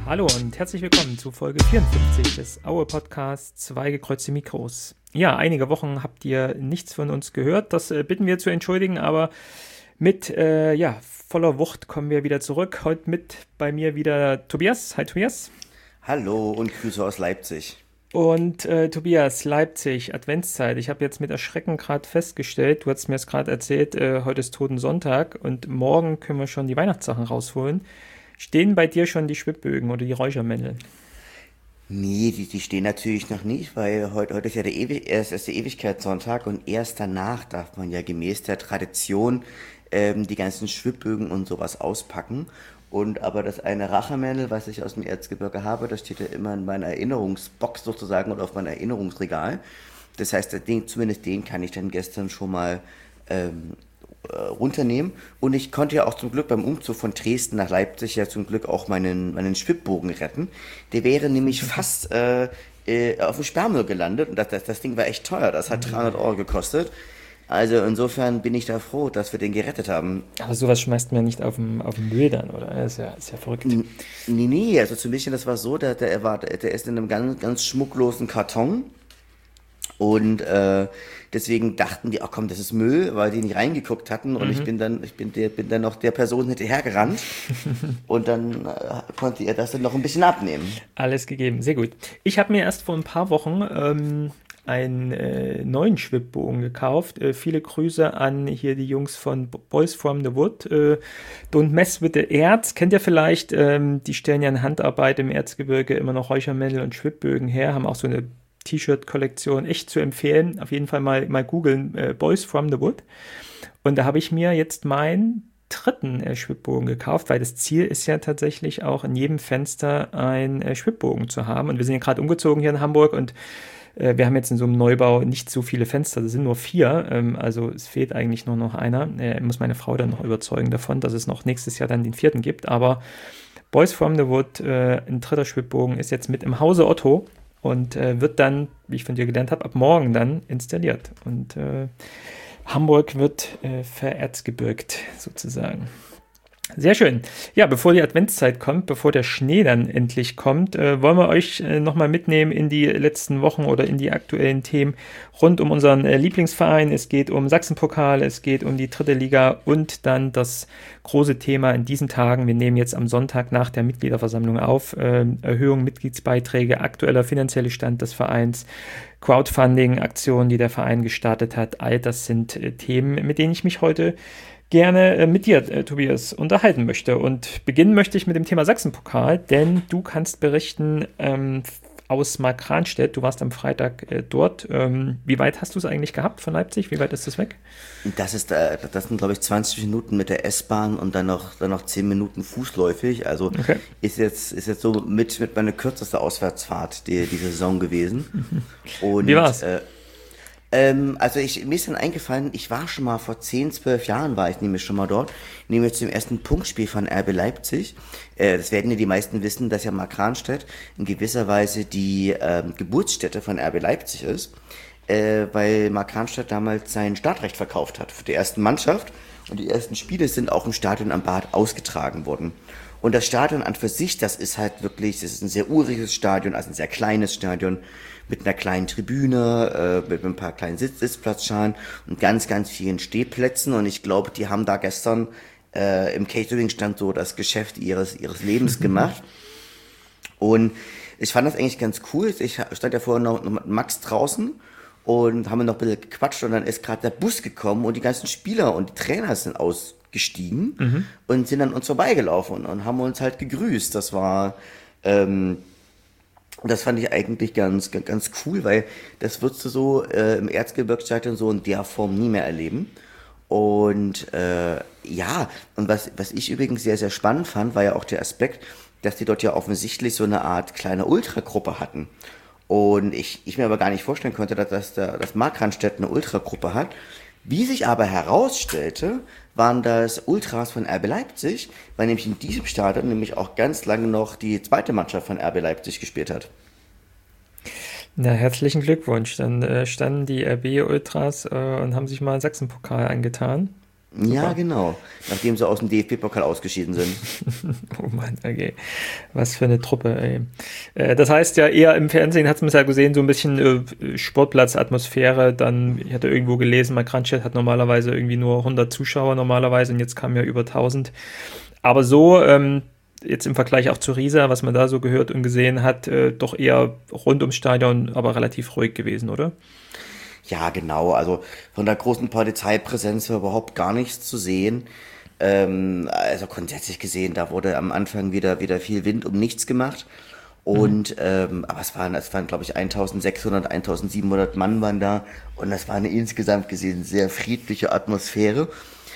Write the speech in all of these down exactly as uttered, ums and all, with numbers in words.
Hallo und herzlich willkommen zu Folge vierundfünfzig des Aue Podcasts Zwei gekreuzte Mikros. Ja, einige Wochen habt ihr nichts von uns gehört, das äh, bitten wir zu entschuldigen, aber mit äh, ja, voller Wucht kommen wir wieder zurück. Heute mit bei mir wieder Tobias. Hi Tobias. Hallo und Grüße aus Leipzig. Und äh, Tobias, Leipzig, Adventszeit. Ich habe jetzt mit Erschrecken gerade festgestellt, du hast mir es gerade erzählt, äh, heute ist Totensonntag und morgen können wir schon die Weihnachtssachen rausholen. Stehen bei dir schon die Schwibbögen oder die Räuchermännel? Nee, die, die stehen natürlich noch nicht, weil heute, heute ist ja der, Ewig, erst ist der Ewigkeitssonntag und erst danach darf man ja gemäß der Tradition ähm, die ganzen Schwibbögen und sowas auspacken. Und aber das eine Rachemännel, was ich aus dem Erzgebirge habe, das steht ja immer in meiner Erinnerungsbox sozusagen oder auf meinem Erinnerungsregal. Das heißt, den, zumindest den kann ich dann gestern schon mal ähm, äh, runternehmen. Und ich konnte ja auch zum Glück beim Umzug von Dresden nach Leipzig ja zum Glück auch meinen, meinen Schwibbogen retten. Der wäre nämlich fast äh, äh, auf dem Sperrmüll gelandet. Und das, das, das Ding war echt teuer. Das hat dreihundert Euro gekostet. Also insofern bin ich da froh, dass wir den gerettet haben. Aber sowas schmeißt man ja nicht auf den, auf den Müll dann, oder? Das ist ja, ist ja verrückt. N- Nee, nee, also zum Beispiel, das war so, der, der, war, der ist in einem ganz, ganz schmucklosen Karton und äh, deswegen dachten die, ach komm, das ist Müll, weil die nicht reingeguckt hatten und ich Mhm. bin dann, ich bin der, bin dann noch der Person hinterhergerannt und dann äh, konnte er das dann noch ein bisschen abnehmen. Alles gegeben, sehr gut. Ich habe mir erst vor ein paar Wochen ähm, einen äh, neuen Schwibbogen gekauft. Äh, viele Grüße an hier die Jungs von B- Boys from the Wood. Äh, Don't mess with the Erz. Kennt ihr vielleicht? Ähm, die stellen ja in Handarbeit im Erzgebirge immer noch Räuchermännel und Schwibbögen her. Haben auch so eine T-Shirt-Kollektion. Echt zu empfehlen. Auf jeden Fall mal, mal googeln. Äh, Boys from the Wood. Und da habe ich mir jetzt meinen dritten äh, Schwibbogen gekauft, weil das Ziel ist ja tatsächlich auch in jedem Fenster ein äh, Schwibbogen zu haben. Und wir sind ja gerade umgezogen hier in Hamburg und äh, wir haben jetzt in so einem Neubau nicht so viele Fenster, das sind nur vier. Ähm, also es fehlt eigentlich nur noch einer. Äh, muss meine Frau dann noch überzeugen davon, dass es noch nächstes Jahr dann den vierten gibt. Aber Boys from the Wood, äh, ein dritter Schwibbogen, ist jetzt mit im Hause Otto und äh, wird dann, wie ich von dir gelernt habe, ab morgen dann installiert. Und äh, Hamburg wird äh, vererzgebirgt, sozusagen. Sehr schön. Ja, bevor die Adventszeit kommt, bevor der Schnee dann endlich kommt, äh, wollen wir euch äh, nochmal mitnehmen in die letzten Wochen oder in die aktuellen Themen rund um unseren äh, Lieblingsverein. Es geht um Sachsenpokal, es geht um die dritte Liga und dann das große Thema in diesen Tagen. Wir nehmen jetzt am Sonntag nach der Mitgliederversammlung auf. Äh, Erhöhung Mitgliedsbeiträge, aktueller finanzieller Stand des Vereins, Crowdfunding-Aktionen, die der Verein gestartet hat. All das sind äh, Themen, mit denen ich mich heute gerne äh, mit dir, äh, Tobias, unterhalten möchte. Und beginnen möchte ich mit dem Thema Sachsenpokal, denn du kannst berichten ähm, aus Markranstädt. Du warst am Freitag äh, dort. Ähm, wie weit hast du es eigentlich gehabt von Leipzig? Wie weit ist das weg? Und das ist, äh, das sind glaube ich zwanzig Minuten mit der S-Bahn und dann noch, dann noch zehn Minuten fußläufig. Also Okay. ist jetzt, ist jetzt so mit, mit meine kürzeste Auswärtsfahrt die, diese Saison gewesen. Wie Und war's? äh, Ähm, also ich, mir ist dann eingefallen, ich war schon mal vor zehn, zwölf Jahren war ich nämlich schon mal dort, nämlich zum ersten Punktspiel von R B Leipzig. Äh, das werden ja die meisten wissen, dass ja Markranstädt in gewisser Weise die ähm, Geburtsstätte von R B Leipzig ist, äh, weil Markranstädt damals sein Startrecht verkauft hat für die ersten Mannschaft und die ersten Spiele sind auch im Stadion am Bad ausgetragen worden. Und das Stadion an für sich, das ist halt wirklich, das ist ein sehr uriges Stadion, also ein sehr kleines Stadion mit einer kleinen Tribüne, äh, mit ein paar kleinen Sitz Sitzplatzschalen und ganz, ganz vielen Stehplätzen. Und ich glaube, die haben da gestern äh, im Catering-Stand so das Geschäft ihres, ihres Lebens gemacht. Und ich fand das eigentlich ganz cool. Ich stand ja vorher noch, noch mit Max draußen und haben noch ein bisschen gequatscht und dann ist gerade der Bus gekommen und die ganzen Spieler und die Trainer sind ausgestiegen Mhm. und sind an uns vorbeigelaufen und haben uns halt gegrüßt. Das war, ähm, das fand ich eigentlich ganz, ganz, ganz cool, weil das würdest du so äh, im Erzgebirgsstadion so in der Form nie mehr erleben. Und äh, ja, und was, was ich übrigens sehr, sehr spannend fand, war ja auch der Aspekt, dass die dort ja offensichtlich so eine Art kleine Ultragruppe hatten. Und ich, ich mir aber gar nicht vorstellen konnte, dass, dass, der- dass Markranstädt eine Ultragruppe hat. Wie sich aber herausstellte, waren das Ultras von R B Leipzig, weil nämlich in diesem Stadion nämlich auch ganz lange noch die zweite Mannschaft von R B Leipzig gespielt hat. Na, herzlichen Glückwunsch. Dann äh, standen die R B Ultras äh, und haben sich mal einen Sachsenpokal angetan. Ja, genau. Nachdem sie aus dem D F B-Pokal ausgeschieden sind. Oh Mann, okay. Was für eine Truppe, ey. Äh, das heißt ja eher im Fernsehen hat man es ja gesehen, so ein bisschen äh, Sportplatzatmosphäre. Dann, ich hatte irgendwo gelesen, Markranstädt hat normalerweise irgendwie nur hundert Zuschauer normalerweise und jetzt kamen ja über tausend. Aber so, ähm, jetzt im Vergleich auch zu Riesa, was man da so gehört und gesehen hat, äh, doch eher rund ums Stadion, aber relativ ruhig gewesen, oder? Ja, genau. Also von der großen Polizeipräsenz war überhaupt gar nichts zu sehen. Ähm, also grundsätzlich gesehen, da wurde am Anfang wieder, wieder viel Wind um nichts gemacht. Und, mhm. ähm, aber es waren, es waren, glaube ich, eintausendsechshundert, eintausendsiebenhundert Mann waren da. Und das war eine insgesamt gesehen sehr friedliche Atmosphäre.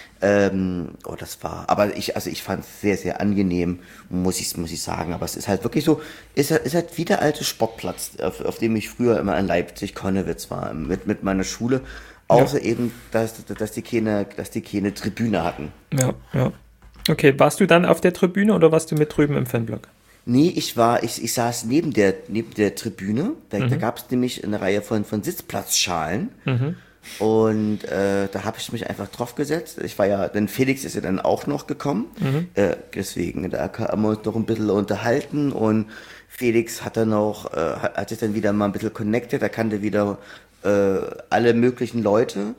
Ähm, oh, das war, aber ich, also ich fand es sehr, sehr angenehm, muss ich, muss ich sagen. Aber es ist halt wirklich so, ist, ist halt wie der alte Sportplatz, auf, auf dem ich früher immer in Leipzig-Konnewitz war, mit, mit meiner Schule. Außer ja. eben, dass, dass die keine, dass die keine Tribüne hatten. Ja, ja. Okay, warst du dann auf der Tribüne oder warst du mit drüben im Fanblock? Nee, ich war, ich, ich saß neben der, neben der Tribüne. Da, mhm. da gab es nämlich eine Reihe von, von Sitzplatzschalen. Mhm. Und äh, da habe ich mich einfach drauf gesetzt. Ich war ja, denn Felix ist ja dann auch noch gekommen. Mhm. Äh, deswegen, da haben wir uns noch ein bisschen unterhalten und Felix hat dann noch, äh, hat, hat sich dann wieder mal ein bisschen connected. Er kannte wieder äh, alle möglichen Leute.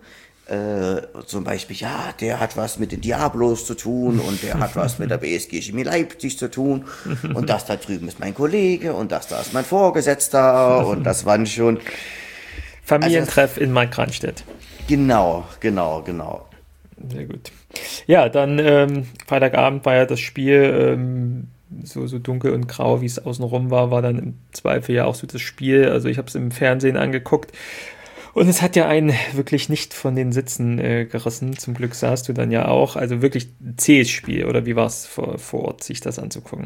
Äh, zum Beispiel, ja, der hat was mit den Diablos zu tun und der hat was mit der B S G Chemie Leipzig zu tun und das da drüben ist mein Kollege und das da ist mein Vorgesetzter und das waren schon Familientreff also, in Markranstädt. Genau, genau, genau. Sehr gut. Ja, dann ähm, Freitagabend war ja das Spiel, ähm, so, so dunkel und grau, wie es außenrum war, war dann im Zweifel ja auch so das Spiel. Also ich habe es im Fernsehen angeguckt und es hat ja einen wirklich nicht von den Sitzen äh, gerissen. Zum Glück saßt du dann ja auch. Also wirklich ein zähes Spiel, oder wie war es vor, vor Ort, sich das anzugucken?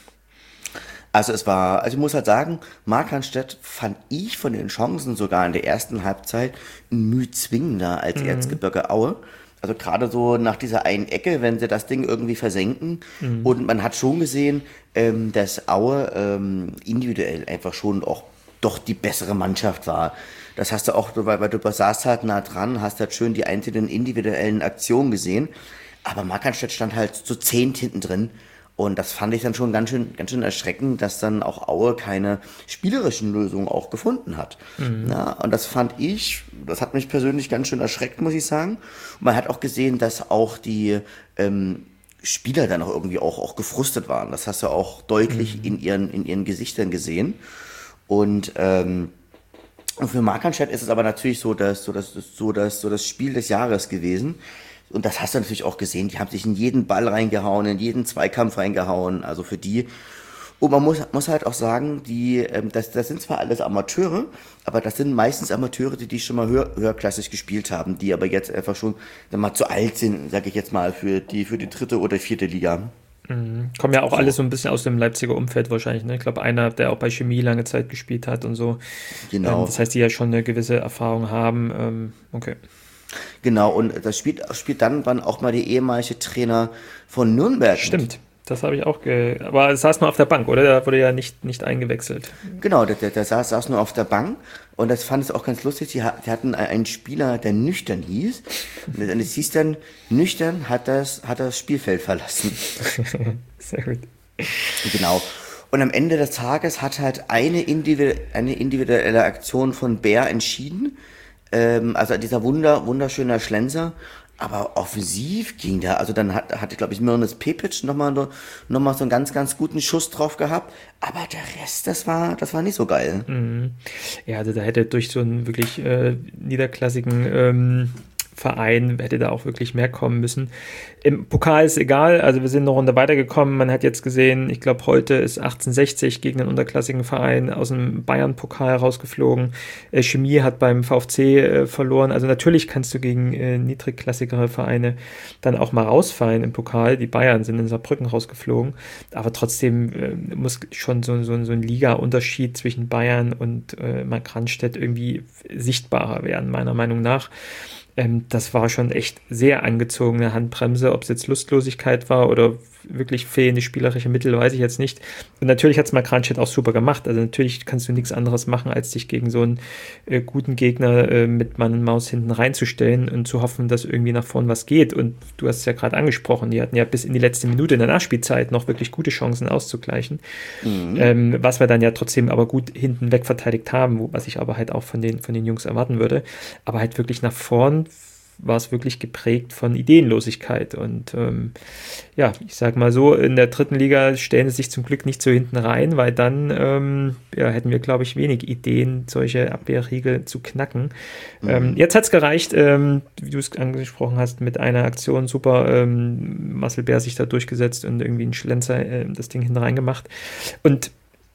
Also es war, also ich muss halt sagen, Markranstädt fand ich von den Chancen sogar in der ersten Halbzeit ein Mühe zwingender als mhm. Erzgebirge Aue. Also gerade so nach dieser einen Ecke, wenn sie das Ding irgendwie versenken. Mhm. Und man hat schon gesehen, ähm, dass Aue ähm, individuell einfach schon auch doch die bessere Mannschaft war. Das hast du auch, weil, weil du saßt halt nah dran, hast halt schön die einzelnen individuellen Aktionen gesehen. Aber Markranstädt stand halt so zehnt hinten drin. Und das fand ich dann schon ganz schön, ganz schön erschreckend, dass dann auch Aue keine spielerischen Lösungen auch gefunden hat. Mhm. Ja, und das fand ich, das hat mich persönlich ganz schön erschreckt, muss ich sagen. Und man hat auch gesehen, dass auch die ähm, Spieler dann auch irgendwie auch, auch gefrustet waren. Das hast du auch deutlich mhm. in ihren, in ihren Gesichtern gesehen. Und, ähm, und für Markranstädt ist es aber natürlich so, dass so das so das so das Spiel des Jahres gewesen. Und das hast du natürlich auch gesehen, die haben sich in jeden Ball reingehauen, in jeden Zweikampf reingehauen, also für die. Und man muss, muss halt auch sagen, die, ähm, das, das sind zwar alles Amateure, aber das sind meistens Amateure, die, die schon mal höher, höherklassig gespielt haben, die aber jetzt einfach schon dann mal zu alt sind, sage ich jetzt mal, für die, für die dritte oder vierte Liga. Mhm. Kommen ja auch so. Alle so ein bisschen aus dem Leipziger Umfeld wahrscheinlich, ne? Ich glaube, einer, der auch bei Chemie lange Zeit gespielt hat und so. Genau. Ähm, das heißt, die ja schon eine gewisse Erfahrung haben. Ähm, okay. Genau, und das spielt, spielt dann, dann auch mal die ehemalige Trainer von Nürnberg. Stimmt, das habe ich auch, ge aber er saß nur auf der Bank, oder? Der wurde ja nicht, nicht eingewechselt. Genau, der, der, der saß, saß nur auf der Bank und das fand ich auch ganz lustig. Die, die hatten einen Spieler, der nüchtern hieß. Und es hieß dann, nüchtern hat das, hat das Spielfeld verlassen. Sehr gut. Genau. Und am Ende des Tages hat halt eine, individu eine individuelle Aktion von Bär entschieden. Also dieser wunder, wunderschöner Schlenzer, aber offensiv ging der, also dann hat, hatte, glaube ich, Mirnes Pepic nochmal noch mal so einen ganz, ganz guten Schuss drauf gehabt, aber der Rest, das war, das war nicht so geil. Mhm. Ja, also da hätte durch so einen wirklich äh, niederklassigen ähm, Verein hätte da auch wirklich mehr kommen müssen. Im Pokal ist egal, also wir sind eine Runde weitergekommen. Man hat jetzt gesehen, ich glaube, heute ist achtzehnhundertsechzig gegen einen unterklassigen Verein aus dem Bayern-Pokal rausgeflogen. Äh, Chemie hat beim VfC äh, verloren. Also natürlich kannst du gegen äh, niedrigklassigere Vereine dann auch mal rausfallen im Pokal. Die Bayern sind in Saarbrücken rausgeflogen. Aber trotzdem äh, muss schon so, so, so ein Liga-Unterschied zwischen Bayern und äh, Markranstädt irgendwie sichtbarer werden, meiner Meinung nach. ähm, das war schon echt sehr angezogene Handbremse. Ob es jetzt Lustlosigkeit war oder wirklich fehlende spielerische Mittel, weiß ich jetzt nicht. Und natürlich hat es Markranstädt auch super gemacht. Also natürlich kannst du nichts anderes machen, als dich gegen so einen äh, guten Gegner äh, mit Mann und Maus hinten reinzustellen und zu hoffen, dass irgendwie nach vorn was geht. Und du hast es ja gerade angesprochen, die hatten ja bis in die letzte Minute in der Nachspielzeit noch wirklich gute Chancen auszugleichen. Mhm. Ähm, was wir dann ja trotzdem aber gut hinten weg verteidigt haben, wo, was ich aber halt auch von den, von den Jungs erwarten würde. Aber halt wirklich nach vorn war es wirklich geprägt von Ideenlosigkeit. Und ähm, ja, ich sag mal so, in der dritten Liga stellen sie sich zum Glück nicht so hinten rein, weil dann ähm, ja, hätten wir, glaube ich, wenig Ideen, solche Abwehrriegel zu knacken. Mhm. Ähm, jetzt hat es gereicht, ähm, wie du es angesprochen hast, mit einer Aktion super, ähm, Marcel Bär sich da durchgesetzt und irgendwie ein Schlenzer äh, das Ding hinten reingemacht. Und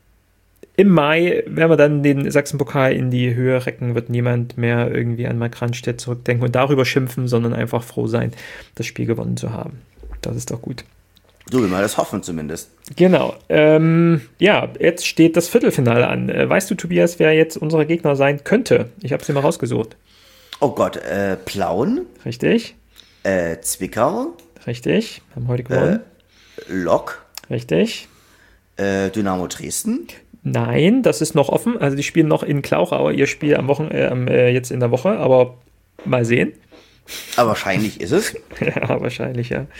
im Mai, wenn wir dann den Sachsenpokal in die Höhe recken, wird niemand mehr irgendwie an Markranstädt zurückdenken und darüber schimpfen, sondern einfach froh sein, das Spiel gewonnen zu haben. Das ist doch gut. So will man das hoffen zumindest. Genau. Ähm, ja, jetzt steht das Viertelfinale an. Äh, weißt du, Tobias, wer jetzt unsere Gegner sein könnte? Ich habe es dir mal rausgesucht. Oh Gott, äh, Plauen. Richtig. Äh, Zwickau. Richtig. Haben heute gewonnen. Äh, Lok. Richtig. Äh, Dynamo Dresden. Nein, das ist noch offen. Also die spielen noch in Klauchau ihr Spiel am Wochen, äh, jetzt in der Woche, aber mal sehen. Aber wahrscheinlich ist es. Ja, wahrscheinlich, ja.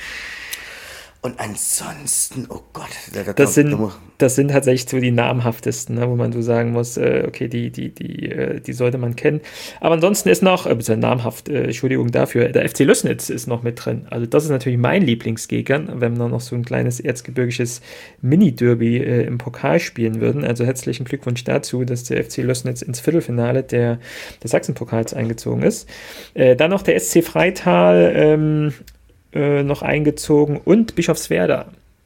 Und ansonsten, oh Gott. Da, da, das, sind, da, das sind tatsächlich so die namhaftesten, ne, wo man so sagen muss, äh, okay, die, die, die, äh, die sollte man kennen. Aber ansonsten ist noch, äh, namhaft, äh, Entschuldigung dafür, der F C Lößnitz ist noch mit drin. Also das ist natürlich mein Lieblingsgegner, wenn wir noch so ein kleines erzgebirgisches Mini-Derby äh, im Pokal spielen würden. Also herzlichen Glückwunsch dazu, dass der F C Lößnitz ins Viertelfinale der, der Sachsenpokals eingezogen ist. Äh, dann noch der S C Freital, ähm, Äh, noch eingezogen und Bischofswerda.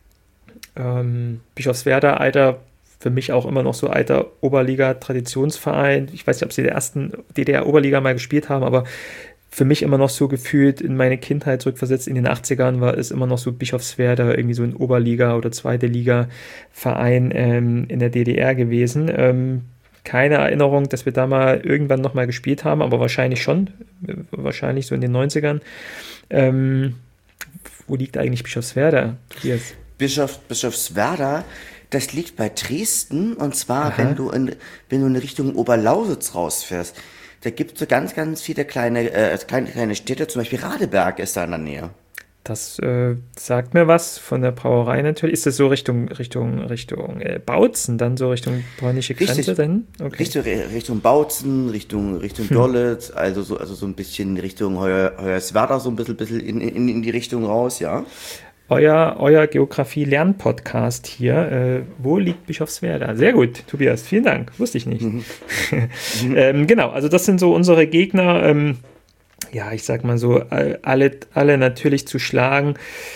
Ähm, Bischofswerda, alter, für mich auch immer noch so alter Oberliga-Traditionsverein. Ich weiß nicht, ob sie in der ersten D D R-Oberliga mal gespielt haben, aber für mich immer noch so gefühlt in meine Kindheit zurückversetzt in den achtzigern war es immer noch so Bischofswerda, irgendwie so ein Oberliga- oder zweite Liga-Verein ähm, in der D D R gewesen. Ähm, keine Erinnerung, dass wir da mal irgendwann nochmal gespielt haben, aber wahrscheinlich schon. Wahrscheinlich so in den neunzigern. Ähm, Wo liegt eigentlich Bischofswerda? Yes. Bischof, Bischofswerda, das liegt bei Dresden, und zwar, wenn du, in, wenn du in Richtung Oberlausitz rausfährst. Da gibt es so ganz, ganz viele kleine, äh, kleine, kleine Städte, zum Beispiel Radeberg ist da in der Nähe. Das äh, sagt mir was von der Brauerei natürlich. Ist das so Richtung Richtung Richtung äh, Bautzen, dann so Richtung polnische Grenze? Richtig, dann? Okay. Richtung, Richtung Bautzen, Richtung, Richtung hm. Dörlitz, also so, also so ein bisschen Richtung Heuer, Hoyerswerda, so ein bisschen, bisschen in, in, in die Richtung raus, ja. Euer, euer Geografie-Lern-Podcast hier. Äh, wo liegt Bischofswerda? Sehr gut, Tobias, vielen Dank. Wusste ich nicht. Mhm. ähm, genau, also das sind so unsere Gegner. Ähm, ja, ich sag mal so, alle, alle natürlich zu schlagen.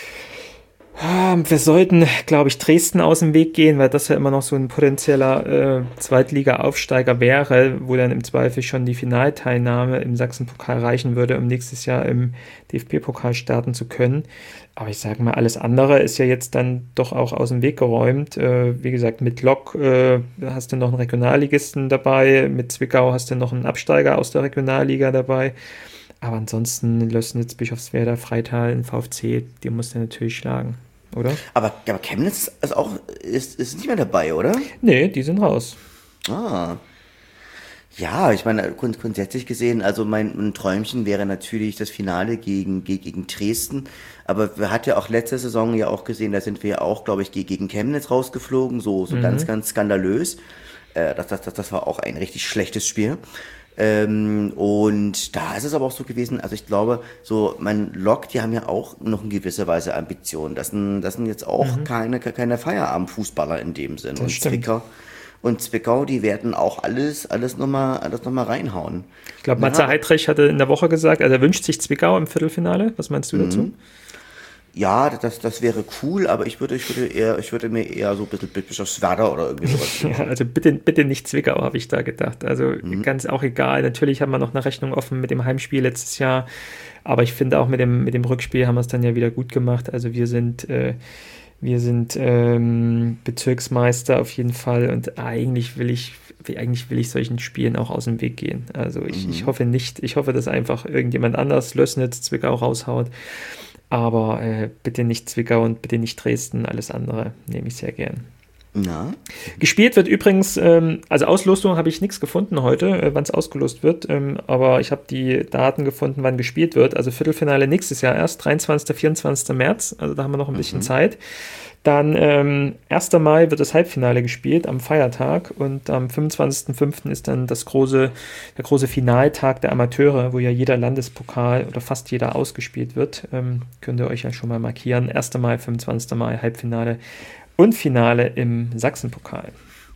Wir sollten, glaube ich, Dresden aus dem Weg gehen, weil das ja immer noch so ein potenzieller äh, Zweitliga-Aufsteiger wäre, wo dann im Zweifel schon die Finalteilnahme im Sachsenpokal reichen würde, um nächstes Jahr im D F B-Pokal starten zu können. Aber ich sage mal, alles andere ist ja jetzt dann doch auch aus dem Weg geräumt. Äh, wie gesagt, mit Lok äh, hast du noch einen Regionalligisten dabei, mit Zwickau hast du noch einen Absteiger aus der Regionalliga dabei. Aber ansonsten Lößnitz, Bischofswerda, Freital, ein VfC, die musst du natürlich schlagen, oder? Aber, aber Chemnitz ist auch ist, ist nicht mehr dabei, oder? Nee, die sind raus. Ah. Ja, ich meine, grund, grundsätzlich gesehen, also mein, mein Träumchen wäre natürlich das Finale gegen, gegen Dresden. Aber wir hatten ja auch letzte Saison ja auch gesehen, da sind wir ja auch, glaube ich, gegen Chemnitz rausgeflogen, so, so mhm. ganz, ganz skandalös. Äh, das, das, das war auch ein richtig schlechtes Spiel. Ähm, und da ist es aber auch so gewesen, also ich glaube, so mein Lok, die haben ja auch noch in gewisser Weise Ambitionen. Das sind, das sind jetzt auch mhm. keine, keine Feierabendfußballer in dem Sinn. Das und stimmt. Zwickau, und Zwickau, die werden auch alles, alles nochmal, alles noch mal reinhauen. Ich glaube, Matze ja. Heidrich hatte in der Woche gesagt, also er wünscht sich Zwickau im Viertelfinale. Was meinst du mhm. dazu? Ja, das, das wäre cool, aber ich würde, ich würde eher, ich würde mir eher so ein bisschen Bischofswerda oder irgendwie sowas. Ja, also bitte, bitte nicht Zwickau, habe ich da gedacht. Also mhm. ganz auch egal. Natürlich haben wir noch eine Rechnung offen mit dem Heimspiel letztes Jahr, aber ich finde auch mit dem, mit dem Rückspiel haben wir es dann ja wieder gut gemacht. Also wir sind, äh, Wir sind ähm, Bezirksmeister auf jeden Fall und eigentlich will ich, eigentlich will ich solchen Spielen auch aus dem Weg gehen. Also ich, Mhm. ich hoffe nicht, ich hoffe, dass einfach irgendjemand anders Lößnitz, Zwickau raushaut. Aber äh, bitte nicht Zwickau und bitte nicht Dresden, alles andere nehme ich sehr gern. Na? Gespielt wird übrigens, ähm, also Auslosung habe ich nichts gefunden heute, äh, wann es ausgelost wird, ähm, aber ich habe die Daten gefunden, wann gespielt wird. Also Viertelfinale nächstes Jahr erst, dreiundzwanzigsten vierundzwanzigsten März, also da haben wir noch ein bisschen Mhm. Zeit. Dann ähm, ersten Mai wird das Halbfinale gespielt am Feiertag und am fünfundzwanzigsten fünften ist dann das große, der große Finaltag der Amateure, wo ja jeder Landespokal oder fast jeder ausgespielt wird. Ähm, könnt ihr euch ja schon mal markieren. ersten Mai, fünfundzwanzigsten Mai, Halbfinale und Finale im Sachsenpokal.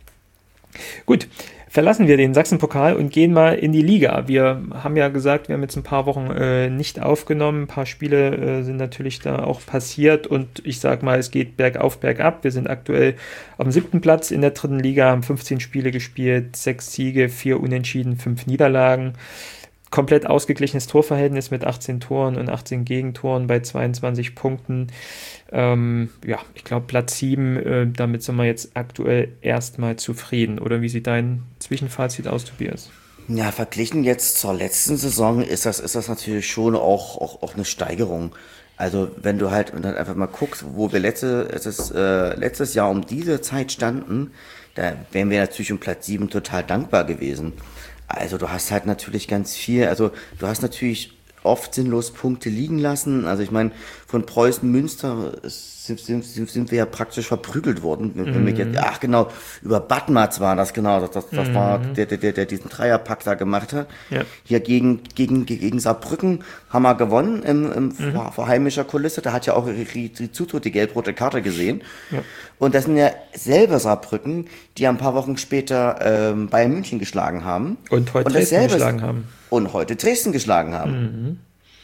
Gut, verlassen wir den Sachsenpokal und gehen mal in die Liga. Wir haben ja gesagt, wir haben jetzt ein paar Wochen äh, nicht aufgenommen. Ein paar Spiele äh, sind natürlich da auch passiert und ich sag mal, es geht bergauf, bergab. Wir sind aktuell auf dem siebten Platz in der dritten Liga, haben fünfzehn Spiele gespielt, sechs Siege, vier Unentschieden, fünf Niederlagen. Komplett ausgeglichenes Torverhältnis mit achtzehn Toren und achtzehn Gegentoren bei zweiundzwanzig Punkten. Ähm, ja, ich glaube Platz sieben, äh, damit sind wir jetzt aktuell erstmal zufrieden. Oder wie sieht dein Zwischenfazit aus, Tobias? Ja, verglichen jetzt zur letzten Saison ist das, ist das natürlich schon auch, auch, auch eine Steigerung. Also wenn du halt und dann einfach mal guckst, wo wir letzte, es ist, äh, letztes Jahr um diese Zeit standen, da wären wir natürlich um Platz sieben total dankbar gewesen. Also du hast halt natürlich ganz viel, also du hast natürlich oft sinnlos Punkte liegen lassen. Also ich meine, von Preußen Münster sind, sind, sind wir ja praktisch verprügelt worden. Wenn wir jetzt, ach genau, über Badmatz war das genau, das, das, das war der, der, der, der diesen Dreierpack da gemacht hat. Ja. Hier gegen, gegen, gegen Saarbrücken haben wir gewonnen im, im vor, vor heimischer Kulisse. Da hat ja auch Rizzuto die gelb-rote Karte gesehen. Ja. Und das sind ja selber Saarbrücken, die ein paar Wochen später ähm, Bayern München geschlagen haben. Und heute Und Dresden dasselbe- geschlagen haben. Und heute Dresden geschlagen haben.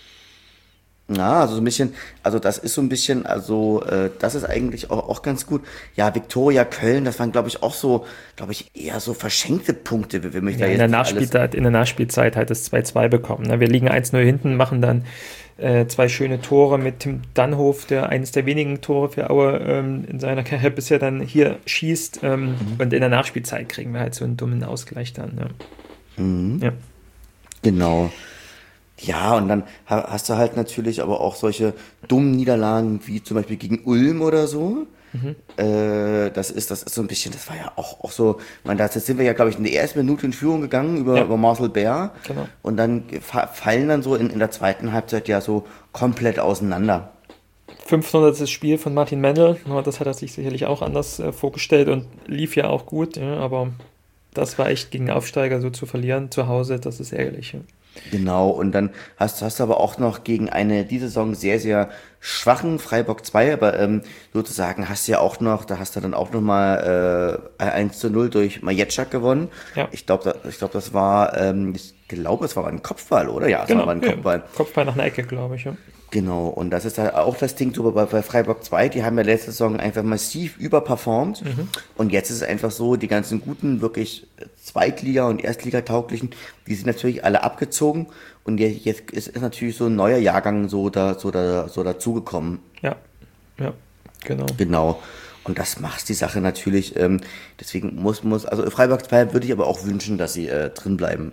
Ja, also so ein bisschen, also das ist so ein bisschen, also äh, das ist eigentlich auch, auch ganz gut. Ja, Viktoria Köln, das waren, glaube ich, auch so, glaube ich, eher so verschenkte Punkte, wie wir mich Ja, da in, jetzt der nicht Nachspielzeit, in der Nachspielzeit halt das zwei zwei bekommen. Ne? Wir liegen eins null hinten, machen dann äh, zwei schöne Tore mit Tim Dannhof, der eines der wenigen Tore für Aue ähm, in seiner Karriere bisher dann hier schießt. Ähm, Und in der Nachspielzeit kriegen wir halt so einen dummen Ausgleich dann. Ja. Mhm. Ja. Genau. Ja, und dann ha- hast du halt natürlich aber auch solche dummen Niederlagen wie zum Beispiel gegen Ulm oder so. Äh, das ist, das ist so ein bisschen, das war ja auch, auch so, man, da sind wir ja, glaube ich, in der ersten Minute in Führung gegangen über, Ja. über Marcel Bär. Genau. Und dann fa- fallen dann so in, in der zweiten Halbzeit ja so komplett auseinander. fünfhundertstes Spiel von Martin Mendel, ja, das hat er sich sicherlich auch anders äh, vorgestellt und lief ja auch gut, ja, aber das war echt gegen Aufsteiger so zu verlieren zu Hause, das ist ärgerlich. Ja. Genau, und dann hast, hast du aber auch noch gegen eine diese Saison sehr, sehr schwachen Freiburg zwei, aber ähm, sozusagen hast du ja auch noch, da hast du dann auch nochmal äh, eins zu null durch Majetschak gewonnen. Ja. Ich glaube, da, ich glaub, das war, ähm, ich glaube, es war ein Kopfball, oder? Ja, es Genau, war ein ja, Kopfball. Kopfball nach einer Ecke, glaube ich. Ja. Genau, und das ist halt auch das Ding so bei, bei Freiburg zwei, die haben ja letzte Saison einfach massiv überperformt und jetzt ist es einfach so, die ganzen guten, wirklich Zweitliga- und Erstligatauglichen, die sind natürlich alle abgezogen und je- jetzt ist, ist natürlich so ein neuer Jahrgang so da, so da, so dazugekommen. Ja, ja, genau. Genau. Und das macht die Sache natürlich, ähm, deswegen muss, muss, also Freiburg zwei würde ich aber auch wünschen, dass sie äh, drin bleiben.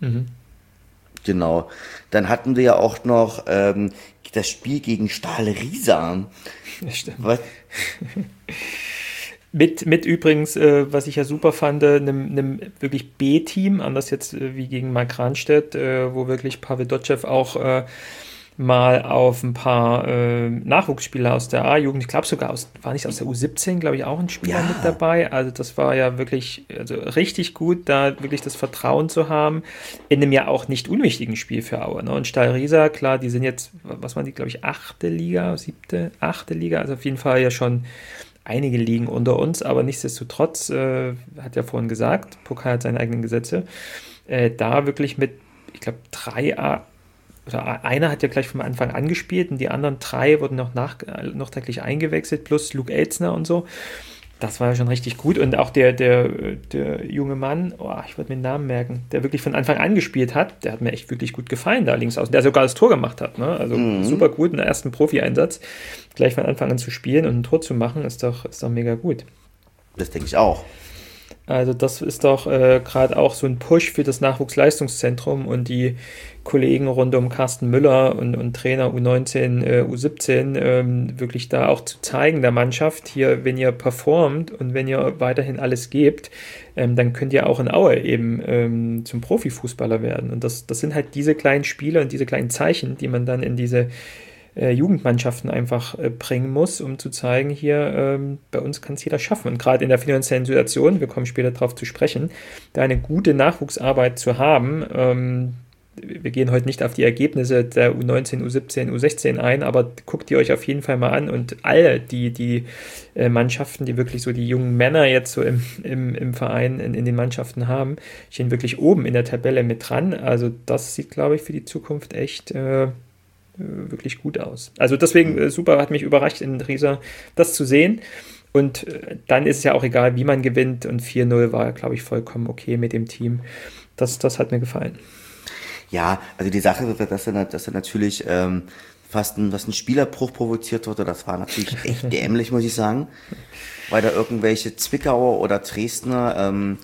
Genau. Dann hatten wir ja auch noch ähm, das Spiel gegen Stahl Riesa. Ja, stimmt. Was? Mit, mit übrigens, äh, was ich ja super fand, äh, einem, einem wirklich B-Team, anders jetzt äh, wie gegen Mark Kranstedt, äh, wo wirklich Pavel Dotschew auch äh, mal auf ein paar äh, Nachwuchsspieler aus der A-Jugend, ich glaube sogar aus, war nicht aus der U siebzehn, glaube ich, auch ein Spieler Ja. mit dabei. Also das war ja wirklich, also richtig gut, da wirklich das Vertrauen zu haben, in einem ja auch nicht unwichtigen Spiel für Aue. Ne? Und Stahl Riesa, klar, die sind jetzt, was waren die, glaube ich, achte Liga, siebte, achte Liga, also auf jeden Fall ja schon einige liegen unter uns, aber nichtsdestotrotz, äh, hat ja vorhin gesagt, Pokal hat seine eigenen Gesetze, äh, da wirklich mit, ich glaube, drei A, oder einer hat ja gleich vom Anfang an gespielt und die anderen drei wurden noch nach, noch täglich eingewechselt, plus Luke Elzner und so. Das war ja schon richtig gut und auch der, der, der junge Mann, oh, ich würde mir den Namen merken, der wirklich von Anfang an gespielt hat, der hat mir echt wirklich gut gefallen da links außen, der sogar das Tor gemacht hat, ne? Also mhm. super gut, in der ersten Profi-Einsatz, gleich von Anfang an zu spielen und ein Tor zu machen, ist doch, ist doch mega gut. Das denke ich auch. Also das ist doch äh, gerade auch so ein Push für das Nachwuchsleistungszentrum und die Kollegen rund um Carsten Müller und, und Trainer U neunzehn, äh, U siebzehn, ähm, wirklich da auch zu zeigen der Mannschaft, hier, wenn ihr performt und wenn ihr weiterhin alles gebt, ähm, dann könnt ihr auch in Aue eben ähm, zum Profifußballer werden. Und das, das sind halt diese kleinen Spiele und diese kleinen Zeichen, die man dann in diese Äh, Jugendmannschaften einfach äh, bringen muss, um zu zeigen, hier ähm, bei uns kann es jeder schaffen. Und gerade in der finanziellen Situation, wir kommen später darauf zu sprechen, da eine gute Nachwuchsarbeit zu haben, ähm, wir gehen heute nicht auf die Ergebnisse der U neunzehn, U siebzehn, U sechzehn ein, aber guckt ihr euch auf jeden Fall mal an und alle die, die äh, Mannschaften, die wirklich so die jungen Männer jetzt so im, im, im Verein, in, in den Mannschaften haben, stehen wirklich oben in der Tabelle mit dran. Also das sieht, glaube ich, für die Zukunft echt äh, wirklich gut aus. Also deswegen äh, super, hat mich überrascht in Riesa das zu sehen und äh, dann ist es ja auch egal, wie man gewinnt und vier null war, glaube ich, vollkommen okay mit dem Team. Das, das hat mir gefallen. Ja, also die Sache, dass er, dass er natürlich ähm, fast ein, was ein Spielerbruch provoziert wurde, das war natürlich echt dämlich, muss ich sagen, weil da irgendwelche Zwickauer oder Dresdner ähm,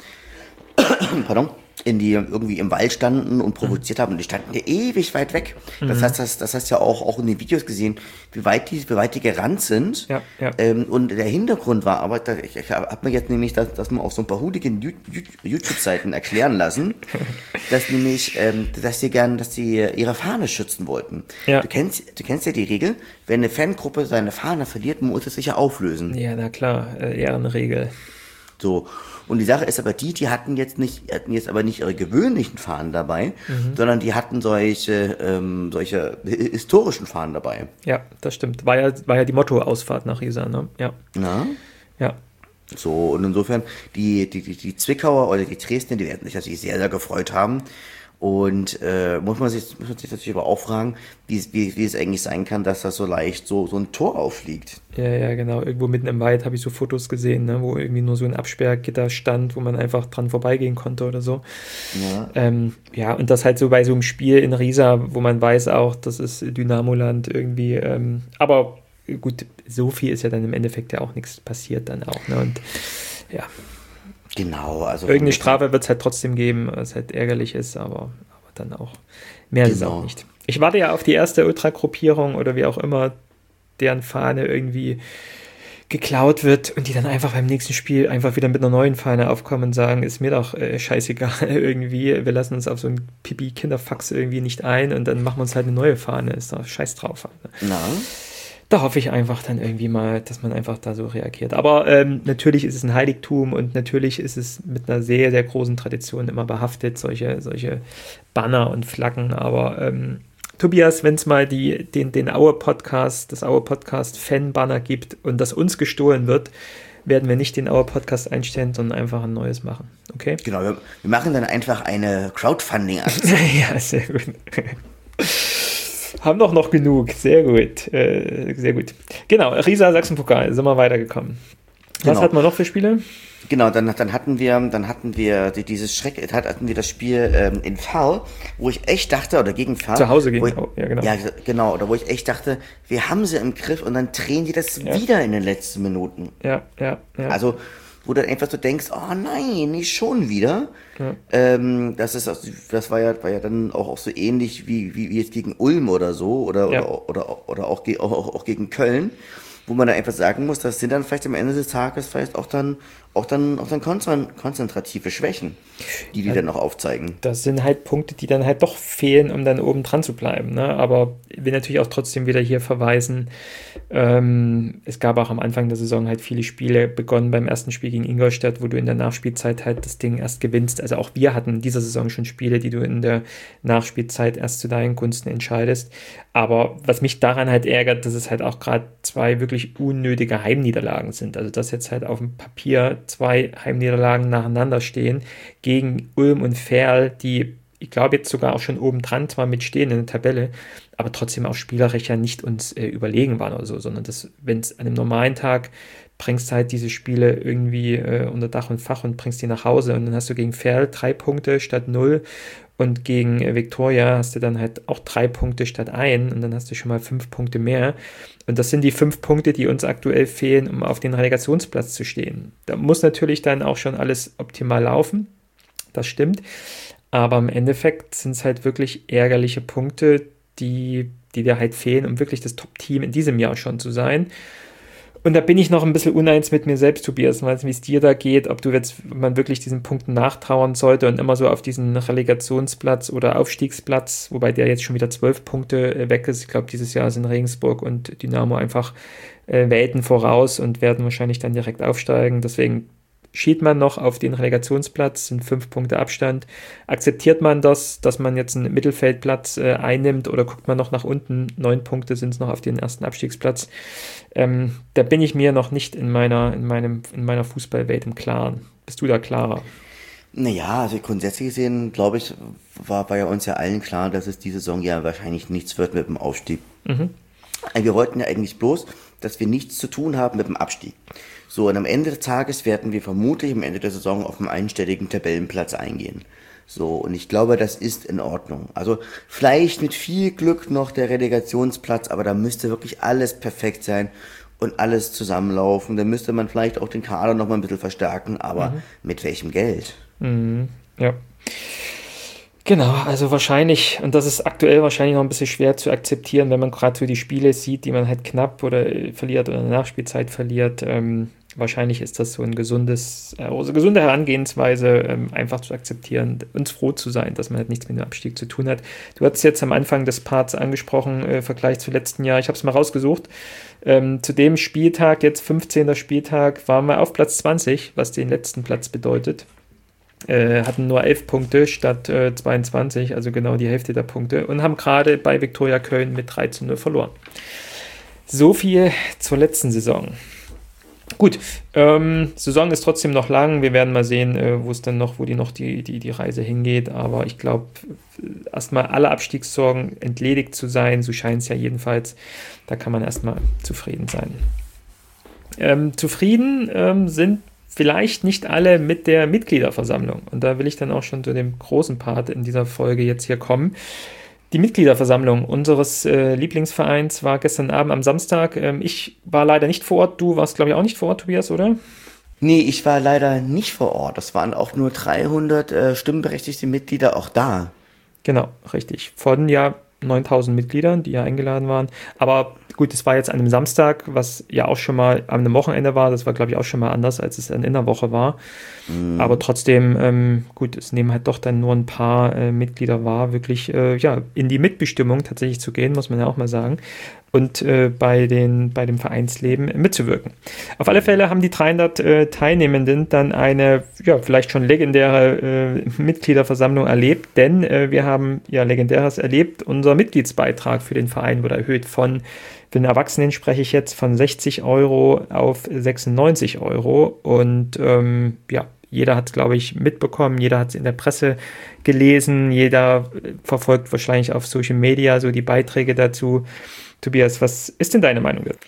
pardon, in die irgendwie im Wald standen und provoziert haben und die standen ja ewig weit weg. Das heißt, das, das hast du ja auch, auch in den Videos gesehen, wie weit die, wie weit die gerannt sind. Ja, ja. Ähm, und der Hintergrund war, aber da, ich, ich habe mir jetzt nämlich das, das mal auf so ein paar hudigen YouTube-Seiten erklären lassen, dass nämlich, ähm, dass sie gern, dass sie ihre Fahne schützen wollten. Ja. Du kennst, du kennst ja die Regel, wenn eine Fangruppe seine Fahne verliert, muss es sich ja auflösen. Ja, na klar, äh, Ehrenregel. So. Und die Sache ist aber die, die hatten jetzt nicht, hatten jetzt aber nicht ihre gewöhnlichen Fahnen dabei, mhm. sondern die hatten solche, ähm, solche historischen Fahnen dabei. Ja, das stimmt. War ja, war ja die Motto-Ausfahrt nach Riesa, ne? Ja. Na? Ja. So, und insofern, die, die, die, die Zwickauer oder die Dresdner, die werden sich natürlich sehr, sehr gefreut haben. Und äh, muss man sich, muss man sich natürlich aber auch fragen, wie, wie, wie es eigentlich sein kann, dass das so leicht so, so ein Tor auffliegt. Ja, ja, genau. Irgendwo mitten im Wald habe ich so Fotos gesehen, ne, wo irgendwie nur so ein Absperrgitter stand, wo man einfach dran vorbeigehen konnte oder so. Ja. Ähm, ja, und das halt so bei so einem Spiel in Riesa, wo man weiß auch, das ist Dynamoland irgendwie. Ähm, aber gut, so viel ist ja dann im Endeffekt ja auch nichts passiert dann auch. Ne? Und ja. Genau, also. Irgendeine Strafe wird es halt trotzdem geben, was halt ärgerlich ist, aber, aber dann auch. Mehr ist es Genau. auch nicht. Ich warte ja auf die erste Ultra-Gruppierung oder wie auch immer, deren Fahne irgendwie geklaut wird und die dann einfach beim nächsten Spiel einfach wieder mit einer neuen Fahne aufkommen und sagen, ist mir doch äh, scheißegal irgendwie, wir lassen uns auf so einen Pipi-Kinderfax irgendwie nicht ein und dann machen wir uns halt eine neue Fahne, ist doch scheiß drauf. Na? Da hoffe ich einfach dann irgendwie mal, dass man einfach da so reagiert. Aber ähm, natürlich ist es ein Heiligtum und natürlich ist es mit einer sehr, sehr großen Tradition immer behaftet, solche, solche Banner und Flaggen. Aber ähm, Tobias, wenn es mal die, den, den Aue-Podcast, das Aue-Podcast-Fan-Banner gibt und das uns gestohlen wird, werden wir nicht den Aue-Podcast einstellen, sondern einfach ein neues machen. Okay? Genau, wir, wir machen dann einfach eine Crowdfunding-Aktion. Ja, sehr gut. Haben doch noch genug. Sehr gut. Äh, sehr gut. Genau, Riesa Sachsenpokal, sind wir weitergekommen. Was Genau. hatten wir noch für Spiele? Genau, dann, dann hatten wir, dann hatten wir die- dieses Schreck, hatten wir das Spiel ähm, in Ferl, wo ich echt dachte, oder gegen Ferl. Zu Hause gegen, wo ich, oh, ja genau. Ja, genau, oder wo ich echt dachte, wir haben sie im Griff und dann drehen die das Ja. wieder in den letzten Minuten. Ja, ja, ja. Also, wo du dann einfach so denkst, oh nein, nicht schon wieder. Ja. Ähm, das ist, also- das war ja, war ja dann auch, auch so ähnlich wie, wie, wie jetzt gegen Ulm oder so, oder, Ja. oder, oder, oder auch, ge- auch, auch, auch gegen Köln, wo man dann einfach sagen muss, das sind dann vielleicht am Ende des Tages vielleicht auch dann, auch dann, auch dann konzentr- konzentrative Schwächen, die die dann auch aufzeigen. Das sind halt Punkte, die dann halt doch fehlen, um dann oben dran zu bleiben. Ne? Aber ich will natürlich auch trotzdem wieder hier verweisen, ähm, es gab auch am Anfang der Saison halt viele Spiele, begonnen beim ersten Spiel gegen Ingolstadt, wo du in der Nachspielzeit halt das Ding erst gewinnst. Also auch wir hatten in dieser Saison schon Spiele, die du in der Nachspielzeit erst zu deinen Gunsten entscheidest. Aber was mich daran halt ärgert, dass es halt auch gerade zwei wirklich unnötige Heimniederlagen sind. Also dass jetzt halt auf dem Papier zwei Heimniederlagen nacheinander stehen gegen Ulm und Ferl, die, ich glaube, jetzt sogar auch schon oben dran zwar mitstehen in der Tabelle, aber trotzdem auch spielerisch ja nicht uns äh, überlegen waren oder so, sondern dass, wenn es an einem normalen Tag bringst halt diese Spiele irgendwie äh, unter Dach und Fach und bringst die nach Hause. Und dann hast du gegen Verl drei Punkte statt null und gegen äh, Viktoria hast du dann halt auch drei Punkte statt ein und dann hast du schon mal fünf Punkte mehr. Und das sind die fünf Punkte, die uns aktuell fehlen, um auf den Relegationsplatz zu stehen. Da muss natürlich dann auch schon alles optimal laufen. Das stimmt. Aber im Endeffekt sind es halt wirklich ärgerliche Punkte, die, die dir halt fehlen, um wirklich das Top-Team in diesem Jahr schon zu sein. Und da bin ich noch ein bisschen uneins mit mir selbst, Tobias, wie es dir da geht, ob du jetzt, ob man wirklich diesen Punkten nachtrauern sollte und immer so auf diesen Relegationsplatz oder Aufstiegsplatz, wobei der jetzt schon wieder zwölf Punkte weg ist. Ich glaube, dieses Jahr sind Regensburg und Dynamo einfach äh, Welten voraus und werden wahrscheinlich dann direkt aufsteigen. Deswegen schied man noch auf den Relegationsplatz, sind fünf Punkte Abstand. Akzeptiert man das, dass man jetzt einen Mittelfeldplatz äh, einnimmt oder guckt man noch nach unten? Neun Punkte sind es noch auf den ersten Abstiegsplatz. Ähm, da bin ich mir noch nicht in meiner, in meinem, in meiner Fußballwelt im Klaren. Bist du da klarer? Naja, also grundsätzlich gesehen, glaube ich, war bei uns ja allen klar, dass es diese Saison ja wahrscheinlich nichts wird mit dem Aufstieg. Mhm. Wir wollten ja eigentlich bloß, dass wir nichts zu tun haben mit dem Abstieg. So, und am Ende des Tages werden wir vermutlich am Ende der Saison auf einen einstelligen Tabellenplatz eingehen. So, und ich glaube, das ist in Ordnung. Also vielleicht mit viel Glück noch der Relegationsplatz, aber da müsste wirklich alles perfekt sein und alles zusammenlaufen. Da müsste man vielleicht auch den Kader noch mal ein bisschen verstärken, aber mhm. mit welchem Geld? Mhm. Ja. Genau, also wahrscheinlich, und das ist aktuell wahrscheinlich noch ein bisschen schwer zu akzeptieren, wenn man gerade so die Spiele sieht, die man halt knapp oder verliert oder in der Nachspielzeit verliert. Ähm, wahrscheinlich ist das so ein gesundes, also gesunde Herangehensweise, ähm, einfach zu akzeptieren, uns froh zu sein, dass man halt nichts mit dem Abstieg zu tun hat. Du hattest jetzt am Anfang des Parts angesprochen, äh, Vergleich zu letzten Jahr. Ich habe es mal rausgesucht. Ähm, zu dem Spieltag, jetzt fünfzehnter Spieltag, waren wir auf Platz zwanzig, was den letzten Platz bedeutet. Äh, hatten nur elf Punkte statt äh, zweiundzwanzig, also genau die Hälfte der Punkte, und haben gerade bei Viktoria Köln mit drei zu null verloren. So viel zur letzten Saison. Gut, ähm, Saison ist trotzdem noch lang. Wir werden mal sehen, äh, wo es dann noch, wo die noch die, die, die Reise hingeht. Aber ich glaube, erstmal alle Abstiegssorgen entledigt zu sein, so scheint es ja jedenfalls. Da kann man erstmal zufrieden sein. Ähm, zufrieden ähm, sind vielleicht nicht alle mit der Mitgliederversammlung. Und da will ich dann auch schon zu dem großen Part in dieser Folge jetzt hier kommen. Die Mitgliederversammlung unseres äh, Lieblingsvereins war gestern Abend am Samstag. Ähm, ich war leider nicht vor Ort. Du warst, glaube ich, auch nicht vor Ort, Tobias, oder? Nee, ich war leider nicht vor Ort. Es waren auch nur dreihundert äh, stimmberechtigte Mitglieder auch da. Genau, richtig. Von ja neuntausend Mitgliedern, die ja eingeladen waren. Aber gut, es war jetzt an einem Samstag, was ja auch schon mal an einem Wochenende war. Das war, glaube ich, auch schon mal anders, als es in der Woche war. Mhm. Aber trotzdem, ähm, gut, es nehmen halt doch dann nur ein paar äh, Mitglieder wahr, wirklich äh, ja, in die Mitbestimmung tatsächlich zu gehen, muss man ja auch mal sagen. Und äh, bei, den, bei dem Vereinsleben mitzuwirken. Auf alle Fälle haben die dreihundert äh, Teilnehmenden dann eine, ja, vielleicht schon legendäre äh, Mitgliederversammlung erlebt, denn äh, wir haben ja Legendäres erlebt. Unser Mitgliedsbeitrag für den Verein wurde erhöht von, für den Erwachsenen spreche ich jetzt, von sechzig Euro auf sechsundneunzig Euro. Und ähm, ja, jeder hat es, glaube ich, mitbekommen, jeder hat es in der Presse gelesen, jeder verfolgt wahrscheinlich auf Social Media so die Beiträge dazu. Tobias, was ist denn deine Meinung dazu?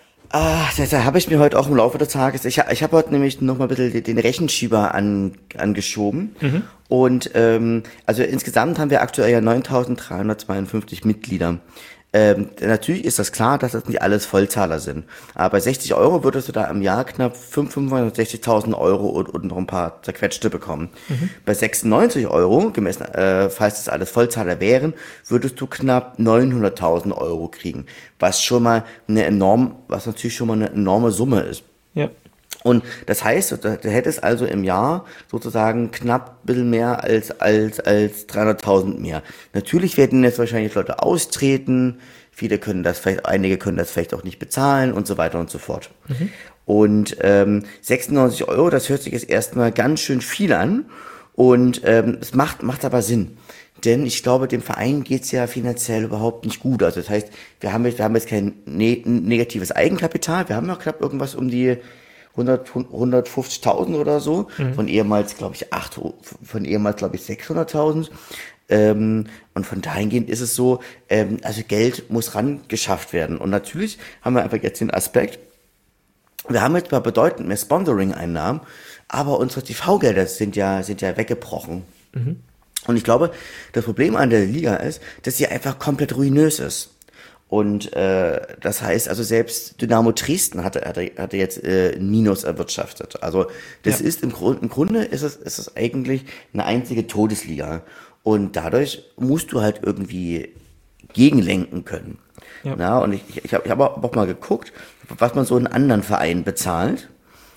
Ah, da habe ich mir heute auch im Laufe des Tages, ich, ich habe heute nämlich noch mal ein bisschen den Rechenschieber an, angeschoben. Mhm. Und ähm, also insgesamt haben wir aktuell ja neuntausenddreihundertzweiundfünfzig Mitglieder. Ähm, natürlich ist das klar, dass das nicht alles Vollzahler sind. Aber bei sechzig Euro würdest du da im Jahr knapp fünfhundertsechzigtausend Euro und, und noch ein paar zerquetschte bekommen. Mhm. Bei sechsundneunzig Euro, gemessen, äh, falls das alles Vollzahler wären, würdest du knapp neunhunderttausend Euro kriegen. Was schon mal eine enorm, was natürlich schon mal eine enorme Summe ist. Ja. Und das heißt, du hättest also im Jahr sozusagen knapp ein bisschen mehr als, als, als dreihunderttausend mehr. Natürlich werden jetzt wahrscheinlich Leute austreten, viele können das vielleicht, einige können das vielleicht auch nicht bezahlen und so weiter und so fort. Mhm. Und ähm, sechsundneunzig Euro, das hört sich jetzt erstmal ganz schön viel an und ähm, es macht, macht aber Sinn. Denn ich glaube, dem Verein geht's ja finanziell überhaupt nicht gut. Also das heißt, wir haben jetzt, wir haben jetzt kein ne- negatives Eigenkapital, wir haben noch knapp irgendwas um die hundert, hundertfünfzigtausend oder so, mhm. von ehemals, glaube ich, acht, von ehemals, glaube ich, sechshunderttausend. Ähm, und von dahingehend ist es so, ähm, also Geld muss ran geschafft werden. Und natürlich haben wir einfach jetzt den Aspekt, Wir haben jetzt mal bedeutend mehr Sponsoring-Einnahmen, aber unsere T V-Gelder sind ja, sind ja weggebrochen. Mhm. Und ich glaube, das Problem an der Liga ist, dass sie einfach komplett ruinös ist. Und äh, das heißt, also selbst Dynamo Dresden hatte, hatte, hatte jetzt äh, ein Minus erwirtschaftet. Also das ja. ist im, Grund, im Grunde ist es, ist es eigentlich eine einzige Todesliga. Und dadurch musst du halt irgendwie gegenlenken können. Ja. Na, und ich, ich habe ich hab auch mal geguckt, was man so in anderen Vereinen bezahlt.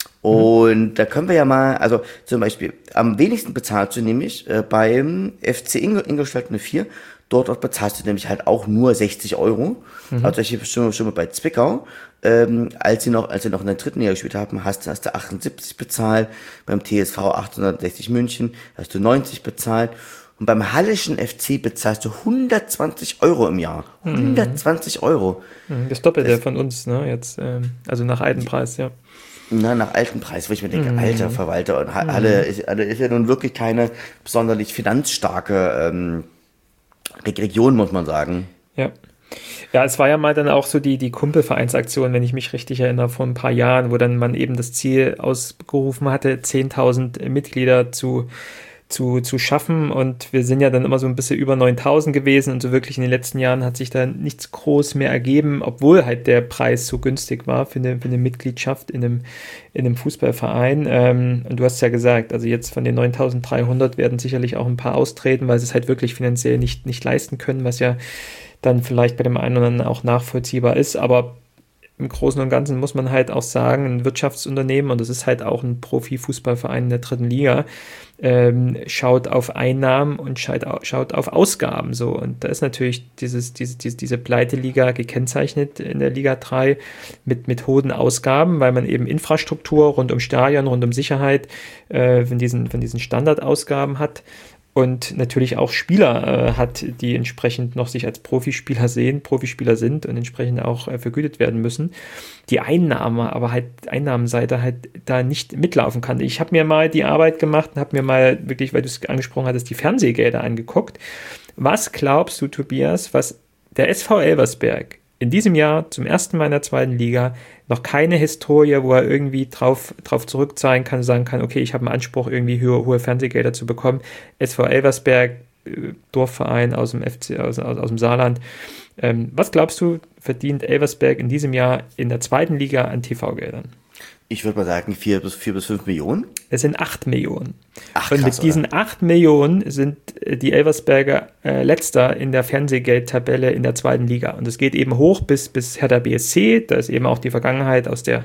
Und mhm. da können wir ja mal, also zum Beispiel, am wenigsten bezahlst du nämlich äh, beim F C Inge, Ingolstadt null vier. Dort, dort bezahlst du nämlich halt auch nur sechzig Euro. Mhm. Also ich schon, schon mal bei Zwickau, ähm, als sie noch, als sie noch in der dritten Liga gespielt haben, hast, hast du achtundsiebzig bezahlt. Beim T S V achthundertsechzig München hast du neunzig bezahlt. Und beim Hallischen F C bezahlst du hundertzwanzig Euro im Jahr. hundertzwanzig Euro. Das Doppelte das, von uns, ne? Jetzt, ähm, also nach altem Preis, ja. Na, nach altem Preis, wo ich mir denke, mm. alter Verwalter, und Halle, mm. ist, Halle ist ja nun wirklich keine besonders finanzstarke ähm, Region, muss man sagen. Ja. Ja, es war ja mal dann auch so die, die Kumpelvereinsaktion, wenn ich mich richtig erinnere, vor ein paar Jahren, wo dann man eben das Ziel ausgerufen hatte, zehntausend Mitglieder zu Zu, zu schaffen, und wir sind ja dann immer so ein bisschen über neuntausend gewesen, und so wirklich in den letzten Jahren hat sich da nichts groß mehr ergeben, obwohl halt der Preis so günstig war für eine, für eine Mitgliedschaft in einem, in einem Fußballverein. Ähm, und du hast ja gesagt, also jetzt von den neuntausenddreihundert werden sicherlich auch ein paar austreten, weil sie es halt wirklich finanziell nicht, nicht leisten können, was ja dann vielleicht bei dem einen oder anderen auch nachvollziehbar ist, aber im Großen und Ganzen muss man halt auch sagen, ein Wirtschaftsunternehmen, und das ist halt auch ein Profifußballverein in der dritten Liga, ähm, schaut auf Einnahmen und schaut, schaut auf Ausgaben. So. Und da ist natürlich dieses, diese, diese, diese Pleiteliga gekennzeichnet in der Liga drei mit, mit hohen Ausgaben, weil man eben Infrastruktur rund um Stadion, rund um Sicherheit äh, von diesen, von diesen Standardausgaben hat. Und natürlich auch Spieler äh, hat, die entsprechend noch sich als Profispieler sehen, Profispieler sind und entsprechend auch äh, vergütet werden müssen. Die Einnahme, aber halt Einnahmenseite halt da nicht mitlaufen kann. Ich habe mir mal die Arbeit gemacht und habe mir mal wirklich, weil du es angesprochen hattest, die Fernsehgelder angeguckt. Was glaubst du, Tobias, was der S V Elversberg in diesem Jahr zum ersten Mal in der zweiten Liga, noch keine Historie, wo er irgendwie drauf, drauf zurückzahlen kann und sagen kann, okay, ich habe einen Anspruch, irgendwie hohe, hohe Fernsehgelder zu bekommen. S V Elversberg, Dorfverein aus dem F C, aus, aus, aus dem Saarland. Ähm, was glaubst du, verdient Elversberg in diesem Jahr in der zweiten Liga an T V-Geldern? Ich würde mal sagen, vier bis, vier bis fünf Millionen. Es sind acht Millionen. Ach, und krass, mit diesen oder? acht Millionen sind die Elversberger äh, letzter in der Fernsehgeldtabelle in der zweiten Liga. Und es geht eben hoch bis, bis Hertha B S C. Da ist eben auch die Vergangenheit aus der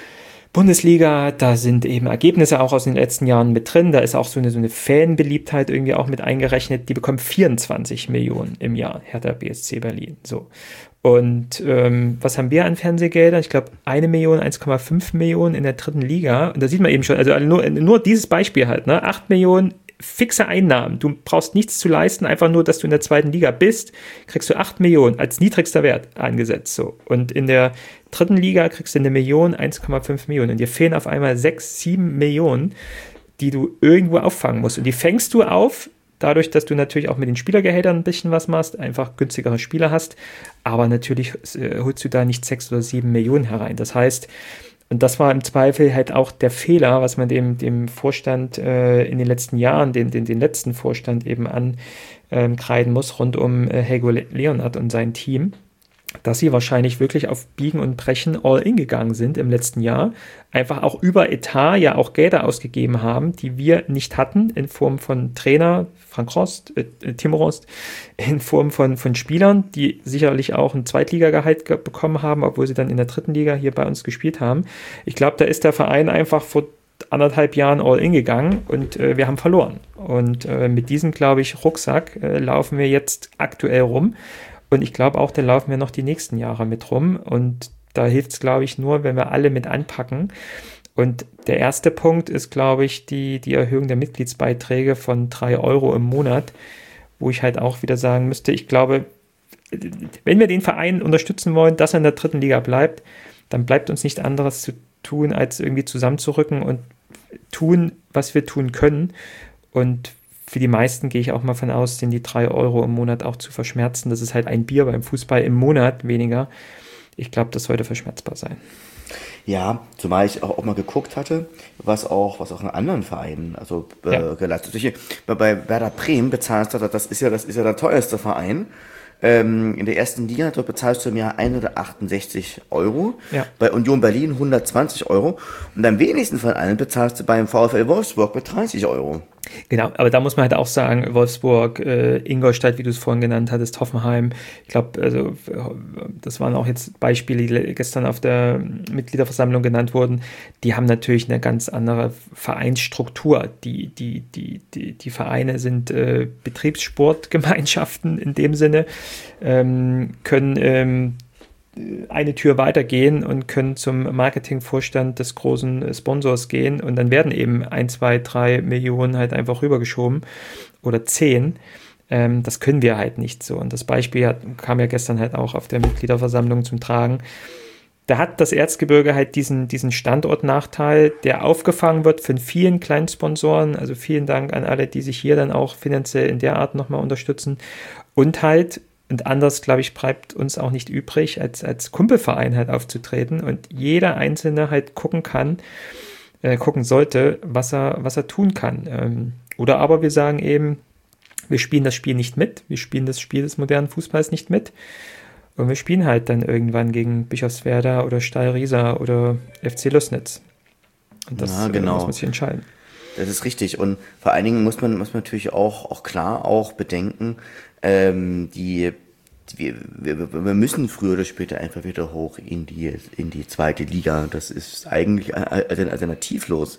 Bundesliga. Da sind eben Ergebnisse auch aus den letzten Jahren mit drin. Da ist auch so eine, so eine Fanbeliebtheit irgendwie auch mit eingerechnet. Die bekommen vierundzwanzig Millionen im Jahr, Hertha B S C Berlin. So. Und ähm, was haben wir an Fernsehgeldern? Ich glaube, eine Million, eins Komma fünf Millionen in der dritten Liga. Und da sieht man eben schon, also nur, nur dieses Beispiel halt, ne? acht Millionen fixe Einnahmen. Du brauchst nichts zu leisten, einfach nur, dass du in der zweiten Liga bist, kriegst du acht Millionen als niedrigster Wert angesetzt. So. Und in der dritten Liga kriegst du eine Million, eins Komma fünf Millionen. Und dir fehlen auf einmal sechs, sieben Millionen, die du irgendwo auffangen musst. Und die fängst du auf, dadurch, dass du natürlich auch mit den Spielergehältern ein bisschen was machst, einfach günstigere Spieler hast, aber natürlich äh, holst du da nicht sechs oder sieben Millionen herein. Das heißt, und das war im Zweifel halt auch der Fehler, was man dem, dem Vorstand äh, in den letzten Jahren, den, den, den letzten Vorstand eben ankreiden ähm, muss, rund um äh, Helgo Leonhardt und sein Team, dass sie wahrscheinlich wirklich auf Biegen und Brechen all in gegangen sind im letzten Jahr, einfach auch über Etat ja auch Gelder ausgegeben haben, die wir nicht hatten, in Form von Trainer, Frank Rost, äh, Timo Rost, in Form von, von Spielern, die sicherlich auch ein Zweitligagehalt ge- bekommen haben, obwohl sie dann in der dritten Liga hier bei uns gespielt haben. Ich glaube, da ist der Verein einfach vor anderthalb Jahren all in gegangen und äh, wir haben verloren. Und äh, mit diesem, glaube ich, Rucksack äh, laufen wir jetzt aktuell rum. Und ich glaube auch, da laufen wir noch die nächsten Jahre mit rum. Und da hilft es, glaube ich, nur, wenn wir alle mit anpacken. Und der erste Punkt ist, glaube ich, die, die Erhöhung der Mitgliedsbeiträge von drei Euro im Monat, wo ich halt auch wieder sagen müsste, ich glaube, wenn wir den Verein unterstützen wollen, dass er in der dritten Liga bleibt, dann bleibt uns nichts anderes zu tun, als irgendwie zusammenzurücken und tun, was wir tun können. Und für die meisten gehe ich auch mal von aus, sind die drei Euro im Monat auch zu verschmerzen. Das ist halt ein Bier beim Fußball im Monat weniger. Ich glaube, das sollte verschmerzbar sein. Ja, zumal ich auch, auch mal geguckt hatte, was auch, was auch in anderen Vereinen, also äh, Ja, geleistet wird. Hier, Bei, bei Werder Bremen bezahlst du, das ist ja, das ist ja der teuerste Verein. Ähm, in der ersten Liga, dort bezahlst du im Jahr hundertachtundsechzig Euro. ja. Bei Union Berlin hundertzwanzig Euro. Und am wenigsten von allen bezahlst du beim VfL Wolfsburg mit dreißig Euro. Genau, aber da muss man halt auch sagen, Wolfsburg, äh, Ingolstadt, wie du es vorhin genannt hattest, Hoffenheim, ich glaube, also das waren auch jetzt Beispiele, die gestern auf der Mitgliederversammlung genannt wurden, die haben natürlich eine ganz andere Vereinsstruktur. Die, die, die, die, die Vereine sind äh, Betriebssportgemeinschaften in dem Sinne, ähm, können ähm, eine Tür weitergehen und können zum Marketingvorstand des großen Sponsors gehen und dann werden eben ein, zwei, drei Millionen halt einfach rübergeschoben oder zehn. Ähm, das können wir halt nicht so. Und das Beispiel hat, kam ja gestern halt auch auf der Mitgliederversammlung zum Tragen. Da hat das Erzgebirge halt diesen, diesen Standortnachteil, der aufgefangen wird von vielen kleinen Sponsoren. Also vielen Dank an alle, die sich hier dann auch finanziell in der Art nochmal unterstützen. Und halt Und anders, glaube ich, bleibt uns auch nicht übrig, als, als Kumpelverein halt aufzutreten und jeder Einzelne halt gucken kann, äh, gucken sollte, was er, was er tun kann. Ähm, oder aber wir sagen eben, wir spielen das Spiel nicht mit, wir spielen das Spiel des modernen Fußballs nicht mit und wir spielen halt dann irgendwann gegen Bischofswerda oder Steil Riesa oder F C Lößnitz. Und das Ja, äh, genau. muss man sich entscheiden. Das ist richtig. Und vor allen Dingen muss man, muss man natürlich auch, auch klar auch bedenken, ähm, die, wir, wir, wir müssen früher oder später einfach wieder hoch in die, in die zweite Liga. Das ist eigentlich alternativlos.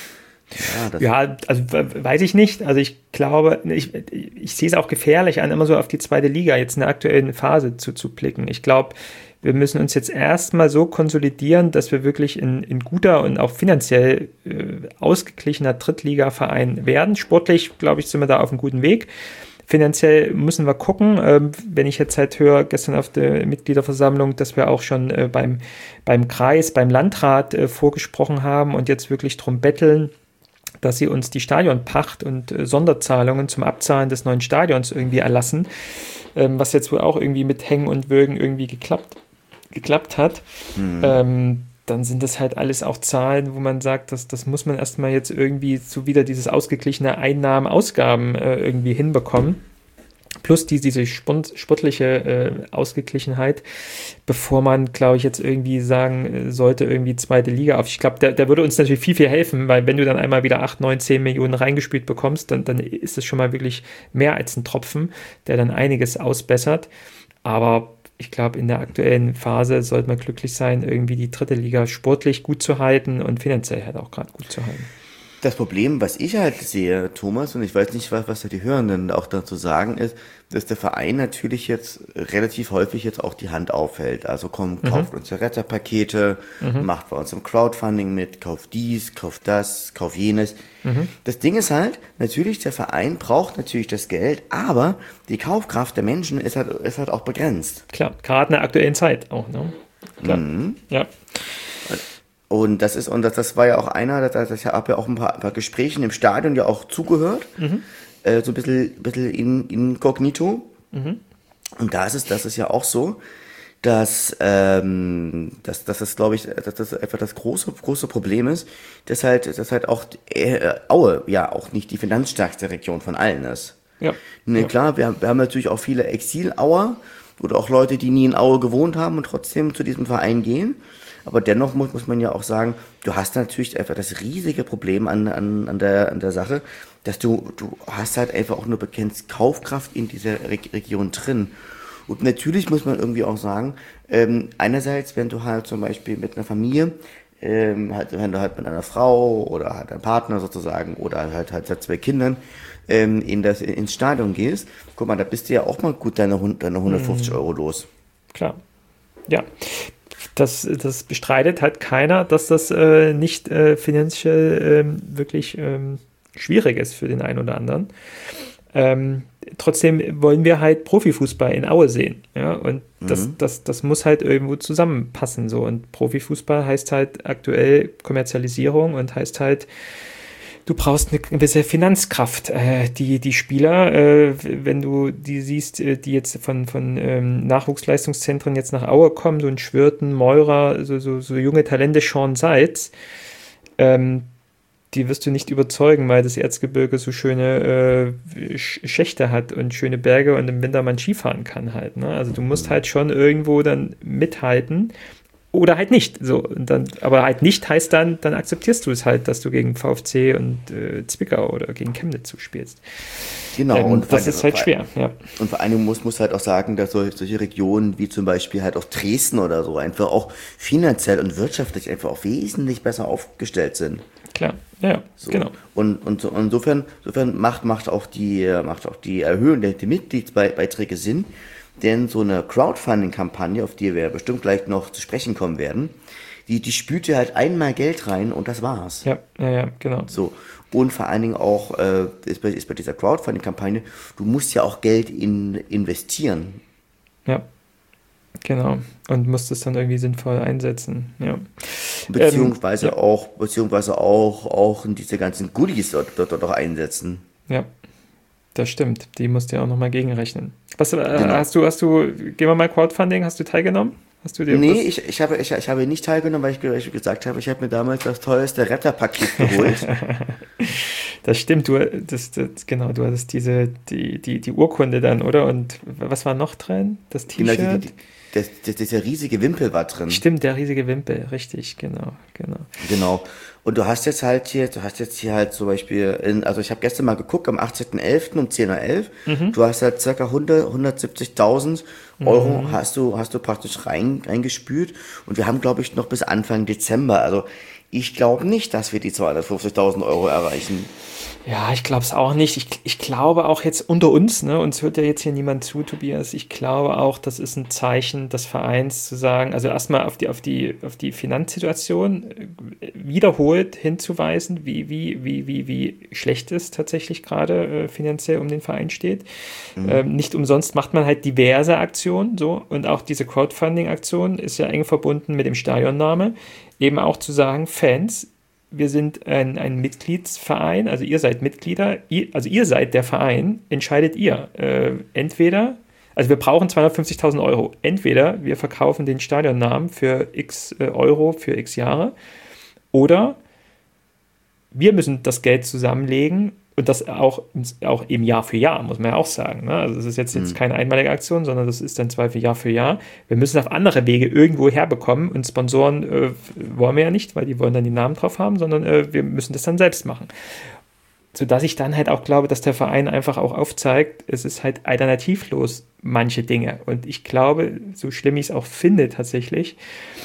Ja, das Ja, also weiß ich nicht. Also ich glaube, ich, ich sehe es auch gefährlich an, immer so auf die zweite Liga jetzt in der aktuellen Phase zu, zu blicken. Ich glaube, wir müssen uns jetzt erstmal so konsolidieren, dass wir wirklich in, in guter und auch finanziell äh, ausgeglichener Drittliga-Verein werden. Sportlich, glaube ich, sind wir da auf einem guten Weg. Finanziell müssen wir gucken. Ähm, wenn ich jetzt halt höre, gestern auf der Mitgliederversammlung, dass wir auch schon äh, beim, beim Kreis, beim Landrat äh, vorgesprochen haben und jetzt wirklich drum betteln, dass sie uns die Stadionpacht und äh, Sonderzahlungen zum Abzahlen des neuen Stadions irgendwie erlassen, ähm, was jetzt wohl auch irgendwie mit Hängen und Würgen irgendwie geklappt, geklappt hat. Mhm. Ähm, dann sind das halt alles auch Zahlen, wo man sagt, dass, das muss man erstmal jetzt irgendwie so wieder dieses ausgeglichene Einnahmen, Ausgaben äh, irgendwie hinbekommen. Plus die, diese sportliche äh, Ausgeglichenheit, bevor man, glaube ich, jetzt irgendwie sagen sollte, irgendwie zweite Liga auf. Ich glaube, der, der würde uns natürlich viel, viel helfen, weil wenn du dann einmal wieder acht, neun, zehn Millionen reingespielt bekommst, dann, dann ist es schon mal wirklich mehr als ein Tropfen, der dann einiges ausbessert. Aber ich glaube, in der aktuellen Phase sollte man glücklich sein, irgendwie die dritte Liga sportlich gut zu halten und finanziell halt auch gerade gut zu halten. Das Problem, was ich halt sehe, Thomas, und ich weiß nicht, was, was da die Hörenden auch dazu sagen, ist, dass der Verein natürlich jetzt relativ häufig jetzt auch die Hand aufhält. Also kommt, kauft mhm. uns ja Retterpakete, mhm. macht bei uns im Crowdfunding mit, kauft dies, kauft das, kauft jenes. Mhm. Das Ding ist halt, natürlich, der Verein braucht natürlich das Geld, aber die Kaufkraft der Menschen ist halt, ist halt auch begrenzt. Klar, gerade in der aktuellen Zeit auch, ne? Klar. Mhm. Ja. Und das ist, und das, das war ja auch einer, das, das habe ja auch ein paar, ein paar Gesprächen im Stadion ja auch zugehört. Mhm. Äh, so ein bisschen, bisschen in, inkognito. Mhm. Und da ist es, das ist ja auch so, dass, ähm, dass, dass das, glaube ich, dass das einfach das große, große Problem ist, dass halt, dass halt auch äh, Aue ja auch nicht die finanzstärkste Region von allen ist. Ja. Ne, ja. Klar, wir haben, wir haben natürlich auch viele Exil-Auer oder auch Leute, die nie in Aue gewohnt haben und trotzdem zu diesem Verein gehen. Aber dennoch muss, muss man ja auch sagen, du hast natürlich einfach das riesige Problem an, an, an, der, an der Sache, dass du, du hast halt einfach auch nur begrenzt Kaufkraft in dieser Re- Region drin. Und natürlich muss man irgendwie auch sagen, ähm, einerseits, wenn du halt zum Beispiel mit einer Familie, ähm, halt, wenn du halt mit einer Frau oder halt einem Partner sozusagen oder halt halt seit zwei Kindern ähm, in das, ins Stadion gehst, guck mal, da bist du ja auch mal gut deine, deine hundertfünfzig mhm. Euro los. Klar, ja. Das, das bestreitet halt keiner, dass das äh, nicht äh, finanziell ähm, wirklich ähm, schwierig ist für den einen oder anderen. Ähm, trotzdem wollen wir halt Profifußball in Aue sehen. Ja? Und das, mhm. das, das muss halt irgendwo zusammenpassen. So. Und Profifußball heißt halt aktuell Kommerzialisierung und heißt halt Du brauchst eine gewisse Finanzkraft. Äh, die, die Spieler, äh, wenn du die siehst, äh, die jetzt von, von ähm, Nachwuchsleistungszentren jetzt nach Aue kommen, so ein Schwirten, Meurer, so, so, so junge Talente, Sean Seitz, ähm, die wirst du nicht überzeugen, weil das Erzgebirge so schöne äh, Schächte hat und schöne Berge und im Winter man Skifahren kann halt. Ne? Also du musst halt schon irgendwo dann mithalten oder halt nicht. So, und dann, aber halt nicht heißt dann, dann akzeptierst du es halt, dass du gegen VfC und äh, Zwickau oder gegen Chemnitz zuspielst. Genau. Ähm, und das ist halt schwer. Ja. Und vor allem muss, muss halt auch sagen, dass solche, solche Regionen wie zum Beispiel halt auch Dresden oder so einfach auch finanziell und wirtschaftlich einfach auch wesentlich besser aufgestellt sind. Klar, ja, so. Genau. Und, und so, insofern, insofern macht, macht, auch die, macht auch die Erhöhung der, der Mitgliedsbeiträge Sinn, denn so eine Crowdfunding-Kampagne, auf die wir bestimmt gleich noch zu sprechen kommen werden, die, die spült dir halt einmal Geld rein und das war's. Ja, ja, ja, genau. So. Und vor allen Dingen auch, äh, ist, bei, ist bei dieser Crowdfunding-Kampagne, du musst ja auch Geld in, investieren. Ja. Genau. Und musst es dann irgendwie sinnvoll einsetzen. Ja. Beziehungsweise ähm, ja. auch, beziehungsweise auch, auch in diese ganzen Goodies dort, dort, dort auch einsetzen. Ja, das stimmt. Die musst du ja auch nochmal gegenrechnen. Was äh, Genau. hast du, hast du, gehen wir mal Crowdfunding, hast du teilgenommen? Hast du dir nee, ich, ich, habe, ich, ich habe nicht teilgenommen, weil ich, weil ich gesagt habe, ich habe mir damals das teuerste Retterpaket geholt. Das stimmt, du, das, das, genau, du hattest diese, die, die, die Urkunde dann, oder? Und was war noch drin? Das T-Shirt? Genau, die, die, das, das, dieser riesige Wimpel war drin. Stimmt, der riesige Wimpel, richtig, genau, genau. Genau. Und du hast jetzt halt hier, du hast jetzt hier halt zum Beispiel, in, also ich habe gestern mal geguckt, am achtzehnten elften um zehn Uhr elf, mhm. du hast halt ca. hundert, hundertsiebzigtausend Euro mhm. hast du, hast du praktisch rein, reingespült und wir haben, glaube ich, noch bis Anfang Dezember, also ich glaube nicht, dass wir die zweihundertfünfzigtausend Euro erreichen. Ja, ich glaube es auch nicht. Ich, ich glaube auch jetzt unter uns, ne, uns hört ja jetzt hier niemand zu, Tobias, ich glaube auch, das ist ein Zeichen des Vereins zu sagen, also erstmal auf die, auf die, auf die Finanzsituation wiederholt hinzuweisen, wie, wie, wie, wie, wie schlecht es tatsächlich gerade äh, finanziell um den Verein steht. Mhm. Ähm, nicht umsonst macht man halt diverse Aktionen, so, und auch diese Crowdfunding-Aktion ist ja eng verbunden mit dem Stadionname, eben auch zu sagen, Fans, wir sind ein, ein Mitgliedsverein, also ihr seid Mitglieder, ihr, also ihr seid der Verein, entscheidet ihr. Äh, entweder, also wir brauchen zweihundertfünfzigtausend Euro, entweder wir verkaufen den Stadionnamen für x äh, Euro für x Jahre oder wir müssen das Geld zusammenlegen und das auch, auch eben Jahr für Jahr, muss man ja auch sagen. Ne? Also das ist jetzt, jetzt keine einmalige Aktion, sondern das ist dann Zweifel Jahr für Jahr. Wir müssen auf andere Wege irgendwo herbekommen und Sponsoren äh, wollen wir ja nicht, weil die wollen dann die Namen drauf haben, sondern äh, wir müssen das dann selbst machen. Sodass ich dann halt auch glaube, dass der Verein einfach auch aufzeigt, es ist halt alternativlos manche Dinge. Und ich glaube, so schlimm ich es auch finde tatsächlich,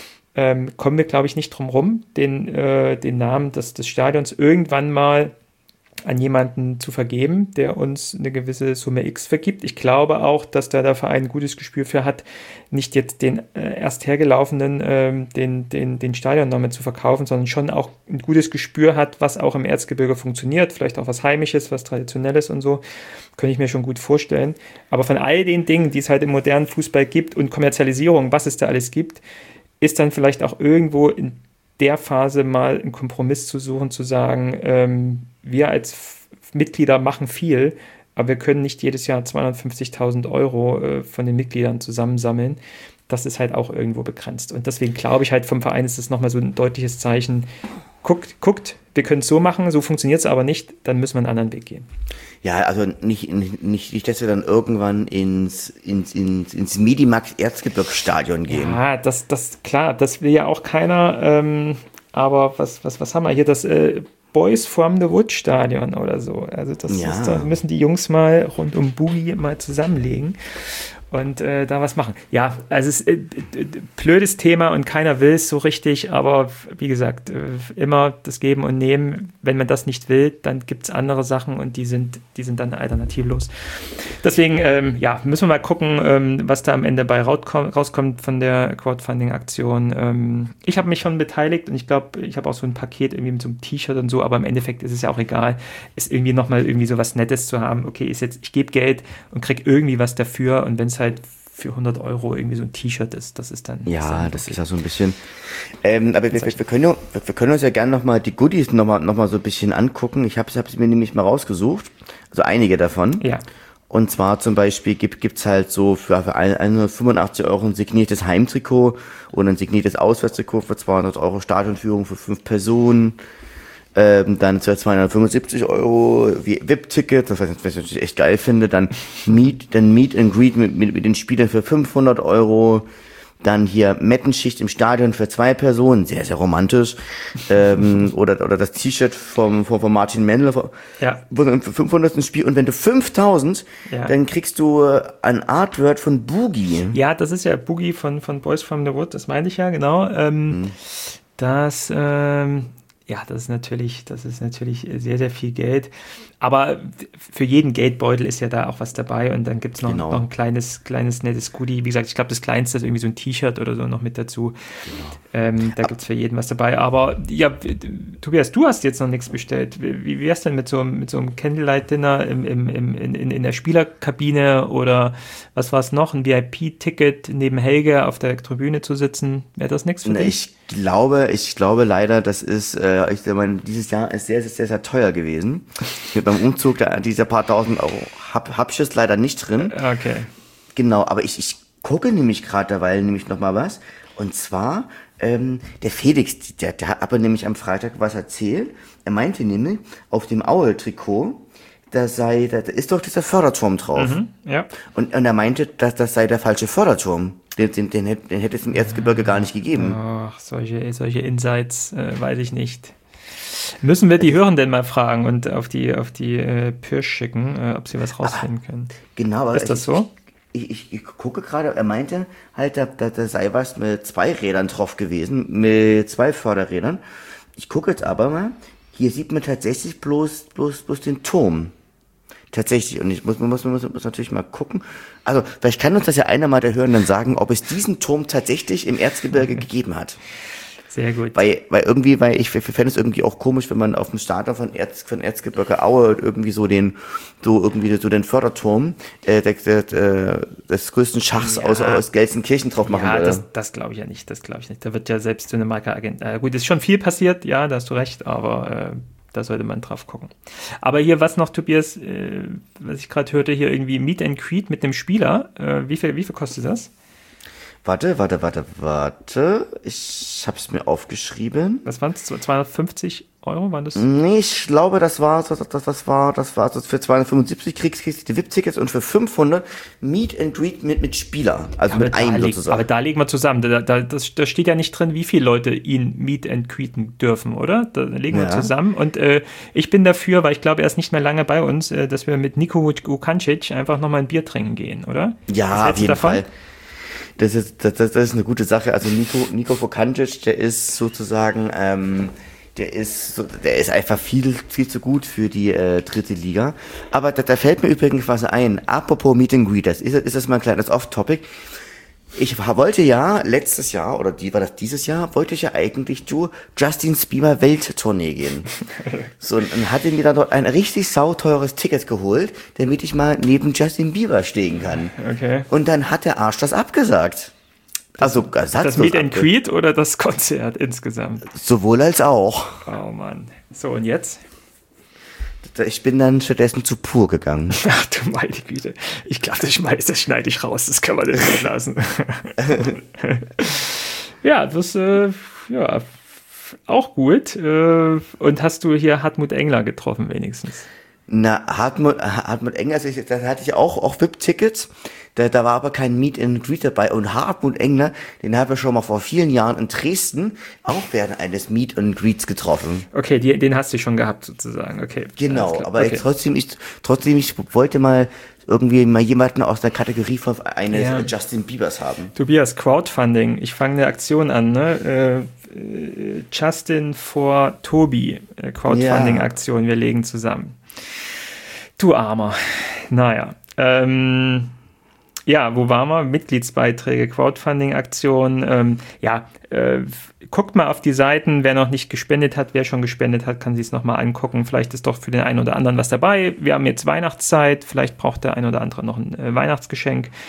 ähm, kommen wir, glaube ich, nicht drum rum, den, äh, den Namen des, des Stadions irgendwann mal an jemanden zu vergeben, der uns eine gewisse Summe X vergibt. Ich glaube auch, dass da der Verein ein gutes Gespür für hat, nicht jetzt den äh, erst hergelaufenen, ähm, den, den, den Stadionnamen zu verkaufen, sondern schon auch ein gutes Gespür hat, was auch im Erzgebirge funktioniert, vielleicht auch was Heimisches, was Traditionelles und so, könnte ich mir schon gut vorstellen. Aber von all den Dingen, die es halt im modernen Fußball gibt und Kommerzialisierung, was es da alles gibt, ist dann vielleicht auch irgendwo in der Phase mal einen Kompromiss zu suchen, zu sagen, ähm, wir als F- Mitglieder machen viel, aber wir können nicht jedes Jahr zweihundertfünfzigtausend Euro äh, von den Mitgliedern zusammensammeln. Das ist halt auch irgendwo begrenzt. Und deswegen glaube ich halt, vom Verein ist es nochmal so ein deutliches Zeichen. Guckt, guckt, wir können es so machen, so funktioniert es aber nicht, dann müssen wir einen anderen Weg gehen. Ja, also nicht, nicht, nicht dass wir dann irgendwann ins, ins, ins, ins Medimax-Erzgebirgsstadion gehen. Ja, das, das, klar, das will ja auch keiner, ähm, aber was, was, was haben wir hier, das äh, Boys from the Wood Stadion oder so, also das Ja. ist, da müssen die Jungs mal rund um Boogie mal zusammenlegen und äh, da was machen. Ja, also es ist äh, blödes Thema und keiner will es so richtig, aber wie gesagt, äh, immer das Geben und Nehmen. Wenn man das nicht will, dann gibt es andere Sachen und die sind, die sind dann alternativlos. Deswegen, ähm, ja, müssen wir mal gucken, ähm, was da am Ende bei rauskommt, rauskommt von der Crowdfunding-Aktion. Ähm, ich habe mich schon beteiligt und ich glaube, ich habe auch so ein Paket irgendwie mit so einem T-Shirt und so, aber im Endeffekt ist es ja auch egal, ist irgendwie nochmal irgendwie so was Nettes zu haben. Okay, ist jetzt, ich gebe Geld und kriege irgendwie was dafür und wenn es halt für hundert Euro irgendwie so ein T-Shirt ist. Das ist dann... Ja, ist dann das okay. ist ja so ein bisschen... Ähm, aber wir, wir, wir, können ja, wir können uns ja gerne nochmal die Goodies nochmal noch mal so ein bisschen angucken. Ich habe es mir nämlich mal rausgesucht. Also einige davon. Ja. Und zwar zum Beispiel gibt gibt's halt so für, für hundertfünfundachtzig Euro ein signiertes Heimtrikot oder ein signiertes Auswärtstrikot für zweihundert Euro, Stadionführung für fünf Personen. Ähm, dann zweihundertfünfundsiebzig Euro wie V I P-Ticket, das was ich natürlich echt geil finde. Dann Meet, dann Meet and Greet mit, mit, mit den Spielern für fünfhundert Euro. Dann hier Mettenschicht im Stadion für zwei Personen, sehr, sehr romantisch. ähm, oder, oder das T-Shirt vom, vom, vom Martin Mendler ja. für fünfhundertsten Spiel. Und wenn du fünftausend, ja. dann kriegst du ein Artwork von Boogie. Ja, das ist ja Boogie von, von Boys from the Wood, das meine ich ja, genau. Ähm, hm. Das, ähm, ja, das ist natürlich, das ist natürlich sehr, sehr viel Geld. Aber für jeden Geldbeutel ist ja da auch was dabei und dann gibt es noch, genau. noch ein kleines, kleines, nettes Goodie. Wie gesagt, ich glaube, das Kleinste ist irgendwie so ein T-Shirt oder so noch mit dazu. Genau. Ähm, da gibt es für jeden was dabei. Aber ja, Tobias, du hast jetzt noch nichts bestellt. Wie wär's denn mit so, mit so einem Candlelight-Dinner im, im, im, in, in der Spielerkabine oder was war es noch? Ein V I P-Ticket neben Helge auf der Tribüne zu sitzen? Wäre das nichts für ne, dich? Ich glaube, ich glaube leider, das ist, äh, ich meine, dieses Jahr ist sehr, sehr, sehr, sehr teuer gewesen. Mit beim Umzug, da, dieser paar tausend Euro, hab, hab ich es leider nicht drin. Okay. Genau, aber ich, ich gucke nämlich gerade derweil nämlich noch mal was. Und zwar, ähm, der Felix, der, der hat aber nämlich am Freitag was erzählt. Er meinte nämlich, auf dem Aue-Trikot, da sei, da ist doch dieser Förderturm drauf. Mhm, ja. Und, und er meinte, dass das sei der falsche Förderturm. Den, den, den, hätte, den hätte es im Erzgebirge gar nicht gegeben. Ach, solche, solche Insights, äh, weiß ich nicht. Müssen wir die Hörenden mal fragen und auf die, auf die äh, Pirsch schicken, äh, ob sie was rausfinden können. Genau. Aber ist das ich, so? Ich, ich, ich gucke gerade, er meinte halt, da, da, da sei was mit zwei Rädern drauf gewesen, mit zwei Förderrädern. Ich gucke jetzt aber mal, hier sieht man tatsächlich bloß, bloß, bloß den Turm. Tatsächlich. Und ich muss, muss, muss, muss natürlich mal gucken. Also, vielleicht kann uns das ja einer mal der Hörenden sagen, ob es diesen Turm tatsächlich im Erzgebirge gegeben hat. Sehr gut. Weil, weil irgendwie, weil ich fände es irgendwie auch komisch, wenn man auf dem Starter von Erz, von Erzgebirge Aue irgendwie so den, so irgendwie so den Förderturm, äh, der, der, des größten Schachs ja. aus, aus Gelsenkirchen drauf machen ja, würde. das, das glaube ich ja nicht, das glaube ich nicht. Da wird ja selbst so eine Marke-Agent, äh, gut, ist schon viel passiert, ja, da hast du recht, aber, äh, da sollte man drauf gucken. Aber hier, was noch, Tobias, äh, was ich gerade hörte, hier irgendwie Meet and Greet mit dem Spieler, äh, wie viel, wie viel kostet das? Warte, warte, warte, warte. Ich habe es mir aufgeschrieben. Was waren es? zweihundertfünfzig Euro waren das? Nee, ich glaube, das war, das, das, das war, das war, also für zweihundertfünfundsiebzig kriegst, kriegst du die V I P-Tickets und für fünfhundert Meet and Greet mit, mit Spieler. Also ja, mit einem sozusagen. Aber da legen wir zusammen. Da, da, das, da steht ja nicht drin, wie viele Leute ihn Meet and Greeten dürfen, oder? Da legen wir ja. zusammen. Und äh, ich bin dafür, weil ich glaube, er ist nicht mehr lange bei uns, äh, dass wir mit Nico Vukancic einfach nochmal ein Bier trinken gehen, oder? Ja, auf jeden davon? Fall. Das ist, das, das ist eine gute Sache. Also Nico, Nico Vukancic, der ist sozusagen, ähm, der ist, so, der ist einfach viel, viel zu gut für die äh, dritte Liga. Aber da, da fällt mir übrigens was ein. Apropos Meet and Greet, das ist, ist das mal ein kleines Off-Topic. Ich wollte ja letztes Jahr, oder die war das dieses Jahr, wollte ich ja eigentlich zu Justin Bieber Welttournee gehen. So, und hatte mir dann dort ein richtig sauteures Ticket geholt, damit ich mal neben Justin Bieber stehen kann. Okay. Und dann hat der Arsch das abgesagt. Also, das, das Meet and Greet oder das Konzert insgesamt? Sowohl als auch. Oh Mann. So, und jetzt? Ich bin dann stattdessen zu Pur gegangen. Ach du meine Güte. Ich glaube, das, das schneide ich raus. Das kann man nicht lassen. Ja, das äh, ja, auch gut. Äh, und hast du hier Hartmut Engler getroffen wenigstens? Na, Hartmut, Hartmut Engler, also ich, da hatte ich auch, auch V I P-Tickets. Da, da war aber kein Meet and Greet dabei. Und Hartmut Engler, den haben wir schon mal vor vielen Jahren in Dresden auch während eines Meet and Greets getroffen. Okay, die, den hast du schon gehabt sozusagen. Okay. Genau, aber okay. trotzdem, ich, trotzdem, ich wollte mal irgendwie mal jemanden aus der Kategorie von eines ja. Justin Biebers haben. Tobias, Crowdfunding. Ich fange eine Aktion an, ne? Äh, Justin for Tobi. Crowdfunding-Aktion. Wir legen zusammen. Du Armer. Naja. Ähm, ja, wo waren wir? Mitgliedsbeiträge, Crowdfunding-Aktion. Ähm, ja, äh, guckt mal auf die Seiten. Wer noch nicht gespendet hat, wer schon gespendet hat, kann sich es nochmal angucken. Vielleicht ist doch für den einen oder anderen was dabei. Wir haben jetzt Weihnachtszeit. Vielleicht braucht der ein oder andere noch ein äh, Weihnachtsgeschenk.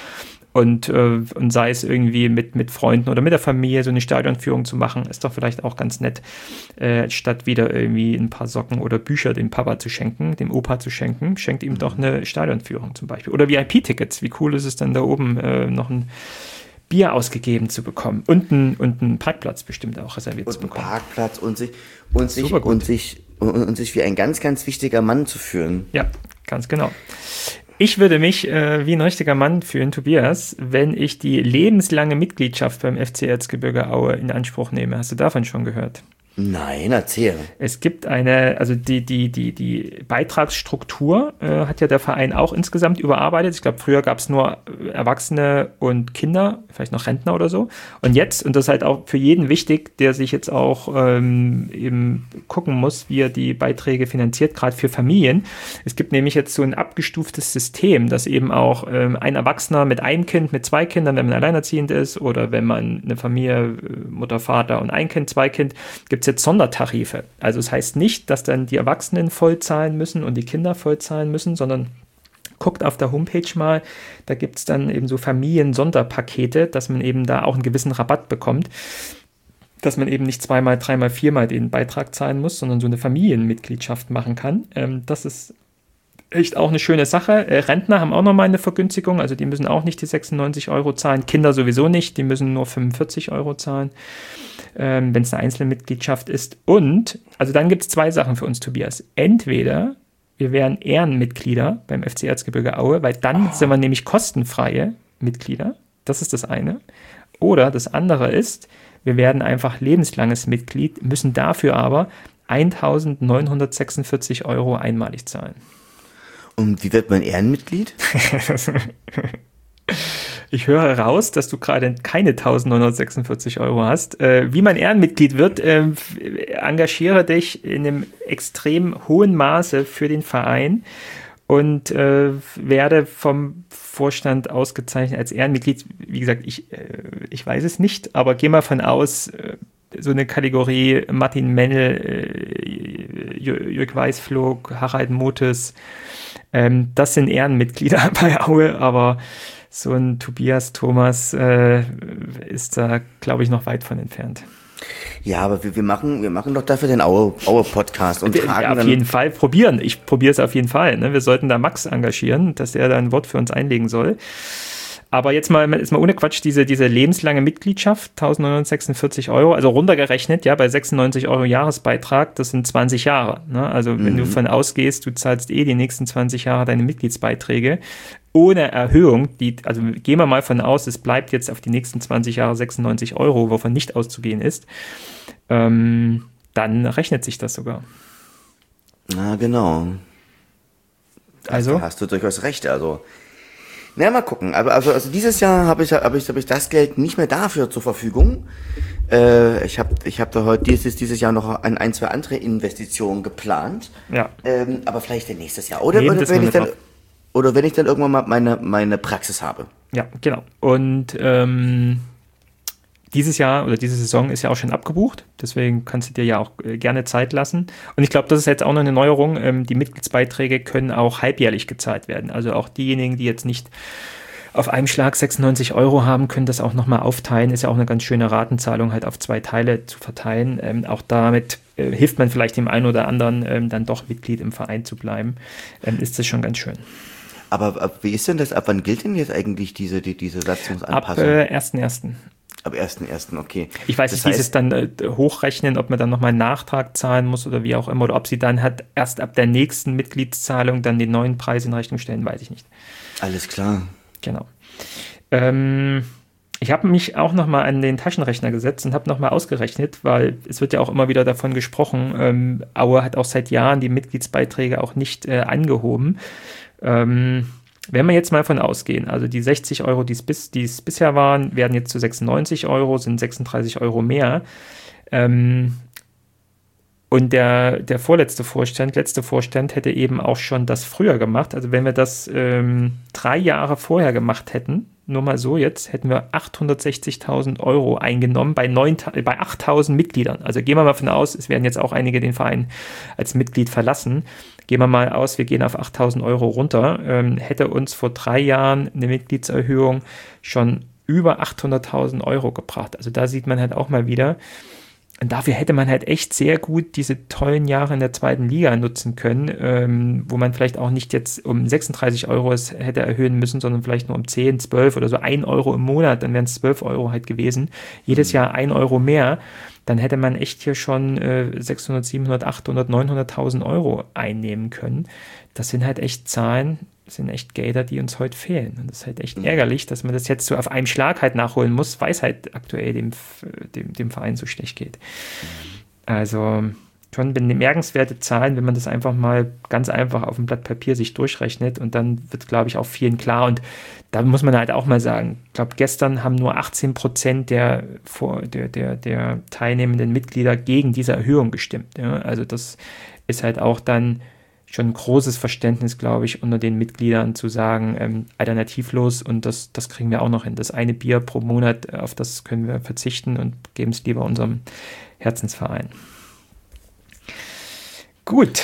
Und, äh, und sei es irgendwie mit, mit Freunden oder mit der Familie so eine Stadionführung zu machen, ist doch vielleicht auch ganz nett, äh, statt wieder irgendwie ein paar Socken oder Bücher dem Papa zu schenken, dem Opa zu schenken, schenkt ihm doch eine Stadionführung zum Beispiel. Oder V I P-Tickets. Wie cool ist es dann da oben äh, noch ein Bier ausgegeben zu bekommen und einen, und einen Parkplatz bestimmt auch reserviert und zu bekommen. Einen Parkplatz und sich und sich und sich und, und sich wie ein ganz, ganz wichtiger Mann zu fühlen. Ja, ganz genau. Ich würde mich äh, wie ein richtiger Mann fühlen, Tobias, wenn ich die lebenslange Mitgliedschaft beim F C Erzgebirge Aue in Anspruch nehme. Hast du davon schon gehört? Nein, erzähl. Es gibt eine, also die, die, die, die Beitragsstruktur äh, hat ja der Verein auch insgesamt überarbeitet. Ich glaube, früher gab es nur Erwachsene und Kinder, vielleicht noch Rentner oder so. Und jetzt, und das ist halt auch für jeden wichtig, der sich jetzt auch ähm, eben gucken muss, wie er die Beiträge finanziert, gerade für Familien. Es gibt nämlich jetzt so ein abgestuftes System, dass eben auch ähm, ein Erwachsener mit einem Kind, mit zwei Kindern, wenn man alleinerziehend ist, oder wenn man eine Familie, Mutter, Vater und ein Kind, zwei Kind, gibt es jetzt Sondertarife. Also es heißt nicht, dass dann die Erwachsenen voll zahlen müssen und die Kinder voll zahlen müssen, sondern guckt auf der Homepage mal, da gibt es dann eben so Familien-Sonderpakete, dass man eben da auch einen gewissen Rabatt bekommt, dass man eben nicht zweimal, dreimal, viermal den Beitrag zahlen muss, sondern so eine Familienmitgliedschaft machen kann. Ähm, das ist echt auch eine schöne Sache. Äh, Rentner haben auch nochmal eine Vergünstigung, also die müssen auch nicht die sechsundneunzig Euro zahlen, Kinder sowieso nicht, die müssen nur fünfundvierzig Euro zahlen, ähm, wenn es eine einzelne Mitgliedschaft ist. Und, also dann gibt es zwei Sachen für uns, Tobias. Entweder wir wären Ehrenmitglieder beim F C Erzgebirge Aue, weil dann oh. sind wir nämlich kostenfreie Mitglieder. Das ist das eine. Oder das andere ist, wir werden einfach lebenslanges Mitglied, müssen dafür aber eintausendneunhundertsechsundvierzig Euro einmalig zahlen. Und wie wird man Ehrenmitglied? Ich höre raus, dass du gerade keine eintausendneunhundertsechsundvierzig Euro hast. Äh, wie man Ehrenmitglied wird, äh, engagiere dich in einem extrem hohen Maße für den Verein und äh, werde vom Vorstand ausgezeichnet als Ehrenmitglied. Wie gesagt, ich, äh, ich weiß es nicht, aber geh mal von aus, äh, so eine Kategorie Martin Mennel, äh, Jörg Weißflog, Harald Motes, ähm, das sind Ehrenmitglieder bei Aue, aber so ein Tobias Thomas äh, ist da, glaube ich, noch weit von entfernt. Ja, aber wir, wir machen wir machen doch dafür den Aue, Aue Podcast und fragen ja, auf dann jeden Fall probieren. Ich probiere es auf jeden Fall. Ne? Wir sollten da Max engagieren, dass er da ein Wort für uns einlegen soll. Aber jetzt mal, jetzt mal ohne Quatsch, diese, diese lebenslange Mitgliedschaft, eintausendneunhundertsechsundvierzig Euro, also runtergerechnet, ja, bei sechsundneunzig Euro Jahresbeitrag, das sind zwanzig Jahre. Ne? Also wenn mhm. du von ausgehst, du zahlst eh die nächsten zwanzig Jahre deine Mitgliedsbeiträge, ohne Erhöhung, die, also gehen wir mal von aus, es bleibt jetzt auf die nächsten zwanzig Jahre sechsundneunzig Euro, wovon nicht auszugehen ist, ähm, dann rechnet sich das sogar. Na genau. Also da hast du durchaus recht, also na, mal gucken. Aber also, also dieses Jahr habe ich, hab ich, hab ich das Geld nicht mehr dafür zur Verfügung. Äh, ich habe ich hab da heute dieses, dieses Jahr noch ein, ein, zwei andere Investitionen geplant. Ja. Ähm, aber vielleicht nächstes Jahr. Oder, oder, wenn ich dann, oder wenn ich dann irgendwann mal meine, meine Praxis habe. Ja, genau. Und ähm, dieses Jahr oder diese Saison ist ja auch schon abgebucht. Deswegen kannst du dir ja auch äh, gerne Zeit lassen. Und ich glaube, das ist jetzt auch noch eine Neuerung. Ähm, die Mitgliedsbeiträge können auch halbjährlich gezahlt werden. Also auch diejenigen, die jetzt nicht auf einem Schlag sechsundneunzig Euro haben, können das auch nochmal aufteilen. Ist ja auch eine ganz schöne Ratenzahlung, halt auf zwei Teile zu verteilen. Ähm, auch damit äh, hilft man vielleicht dem einen oder anderen, ähm, dann doch Mitglied im Verein zu bleiben. Ähm, ist das schon ganz schön. Aber ab, wie ist denn das? Ab wann gilt denn jetzt eigentlich diese, die, diese Satzungsanpassung? Ab äh, ersten ersten Ab ersten ersten okay. Ich weiß das nicht, wie sie es dann äh, hochrechnen, ob man dann nochmal einen Nachtrag zahlen muss oder wie auch immer, oder ob sie dann halt erst ab der nächsten Mitgliedszahlung dann den neuen Preis in Rechnung stellen, weiß ich nicht. Alles klar. Genau. Ähm, ich habe mich auch nochmal an den Taschenrechner gesetzt und habe nochmal ausgerechnet, weil es wird ja auch immer wieder davon gesprochen, ähm, Aue hat auch seit Jahren die Mitgliedsbeiträge auch nicht äh, angehoben. Ähm, Wenn wir jetzt mal von ausgehen, also die sechzig Euro, die es bis, die es bisher waren, werden jetzt zu sechsundneunzig Euro, sind sechsunddreißig Euro mehr. Ähm, und der, der vorletzte Vorstand, letzte Vorstand hätte eben auch schon das früher gemacht. Also wenn wir das ähm, drei Jahre vorher gemacht hätten, nur mal so jetzt, hätten wir achthundertsechzigtausend Euro eingenommen bei, neun, bei achttausend Mitgliedern. Also gehen wir mal von aus, es werden jetzt auch einige den Verein als Mitglied verlassen. gehen wir mal aus, wir gehen auf achttausend Euro runter, ähm, hätte uns vor drei Jahren eine Mitgliedserhöhung schon über achthunderttausend Euro gebracht. Also da sieht man halt auch mal wieder, und dafür hätte man halt echt sehr gut diese tollen Jahre in der zweiten Liga nutzen können, ähm, wo man vielleicht auch nicht jetzt um sechsunddreißig Euro es hätte erhöhen müssen, sondern vielleicht nur um zehn, zwölf oder so ein Euro im Monat, dann wären es zwölf Euro halt gewesen. Jedes Jahr ein Euro mehr, dann hätte man echt hier schon äh, sechshundert, siebenhundert, achthundert, neunhunderttausend Euro einnehmen können. Das sind halt echt Zahlen, das sind echt Gelder, die uns heute fehlen. Und das ist halt echt ärgerlich, dass man das jetzt so auf einem Schlag halt nachholen muss, weil es halt aktuell dem, dem, dem Verein so schlecht geht. Also schon bemerkenswerte Zahlen, wenn man das einfach mal ganz einfach auf dem Blatt Papier sich durchrechnet, und dann wird, glaube ich, auch vielen klar. Und da muss man halt auch mal sagen, ich glaube, gestern haben nur achtzehn Prozent der, der, der, der teilnehmenden Mitglieder gegen diese Erhöhung gestimmt. Ja? Also das ist halt auch dann schon ein großes Verständnis, glaube ich, unter den Mitgliedern zu sagen, ähm, alternativlos, und das, das kriegen wir auch noch hin. Das eine Bier pro Monat, auf das können wir verzichten und geben es lieber unserem Herzensverein. Gut.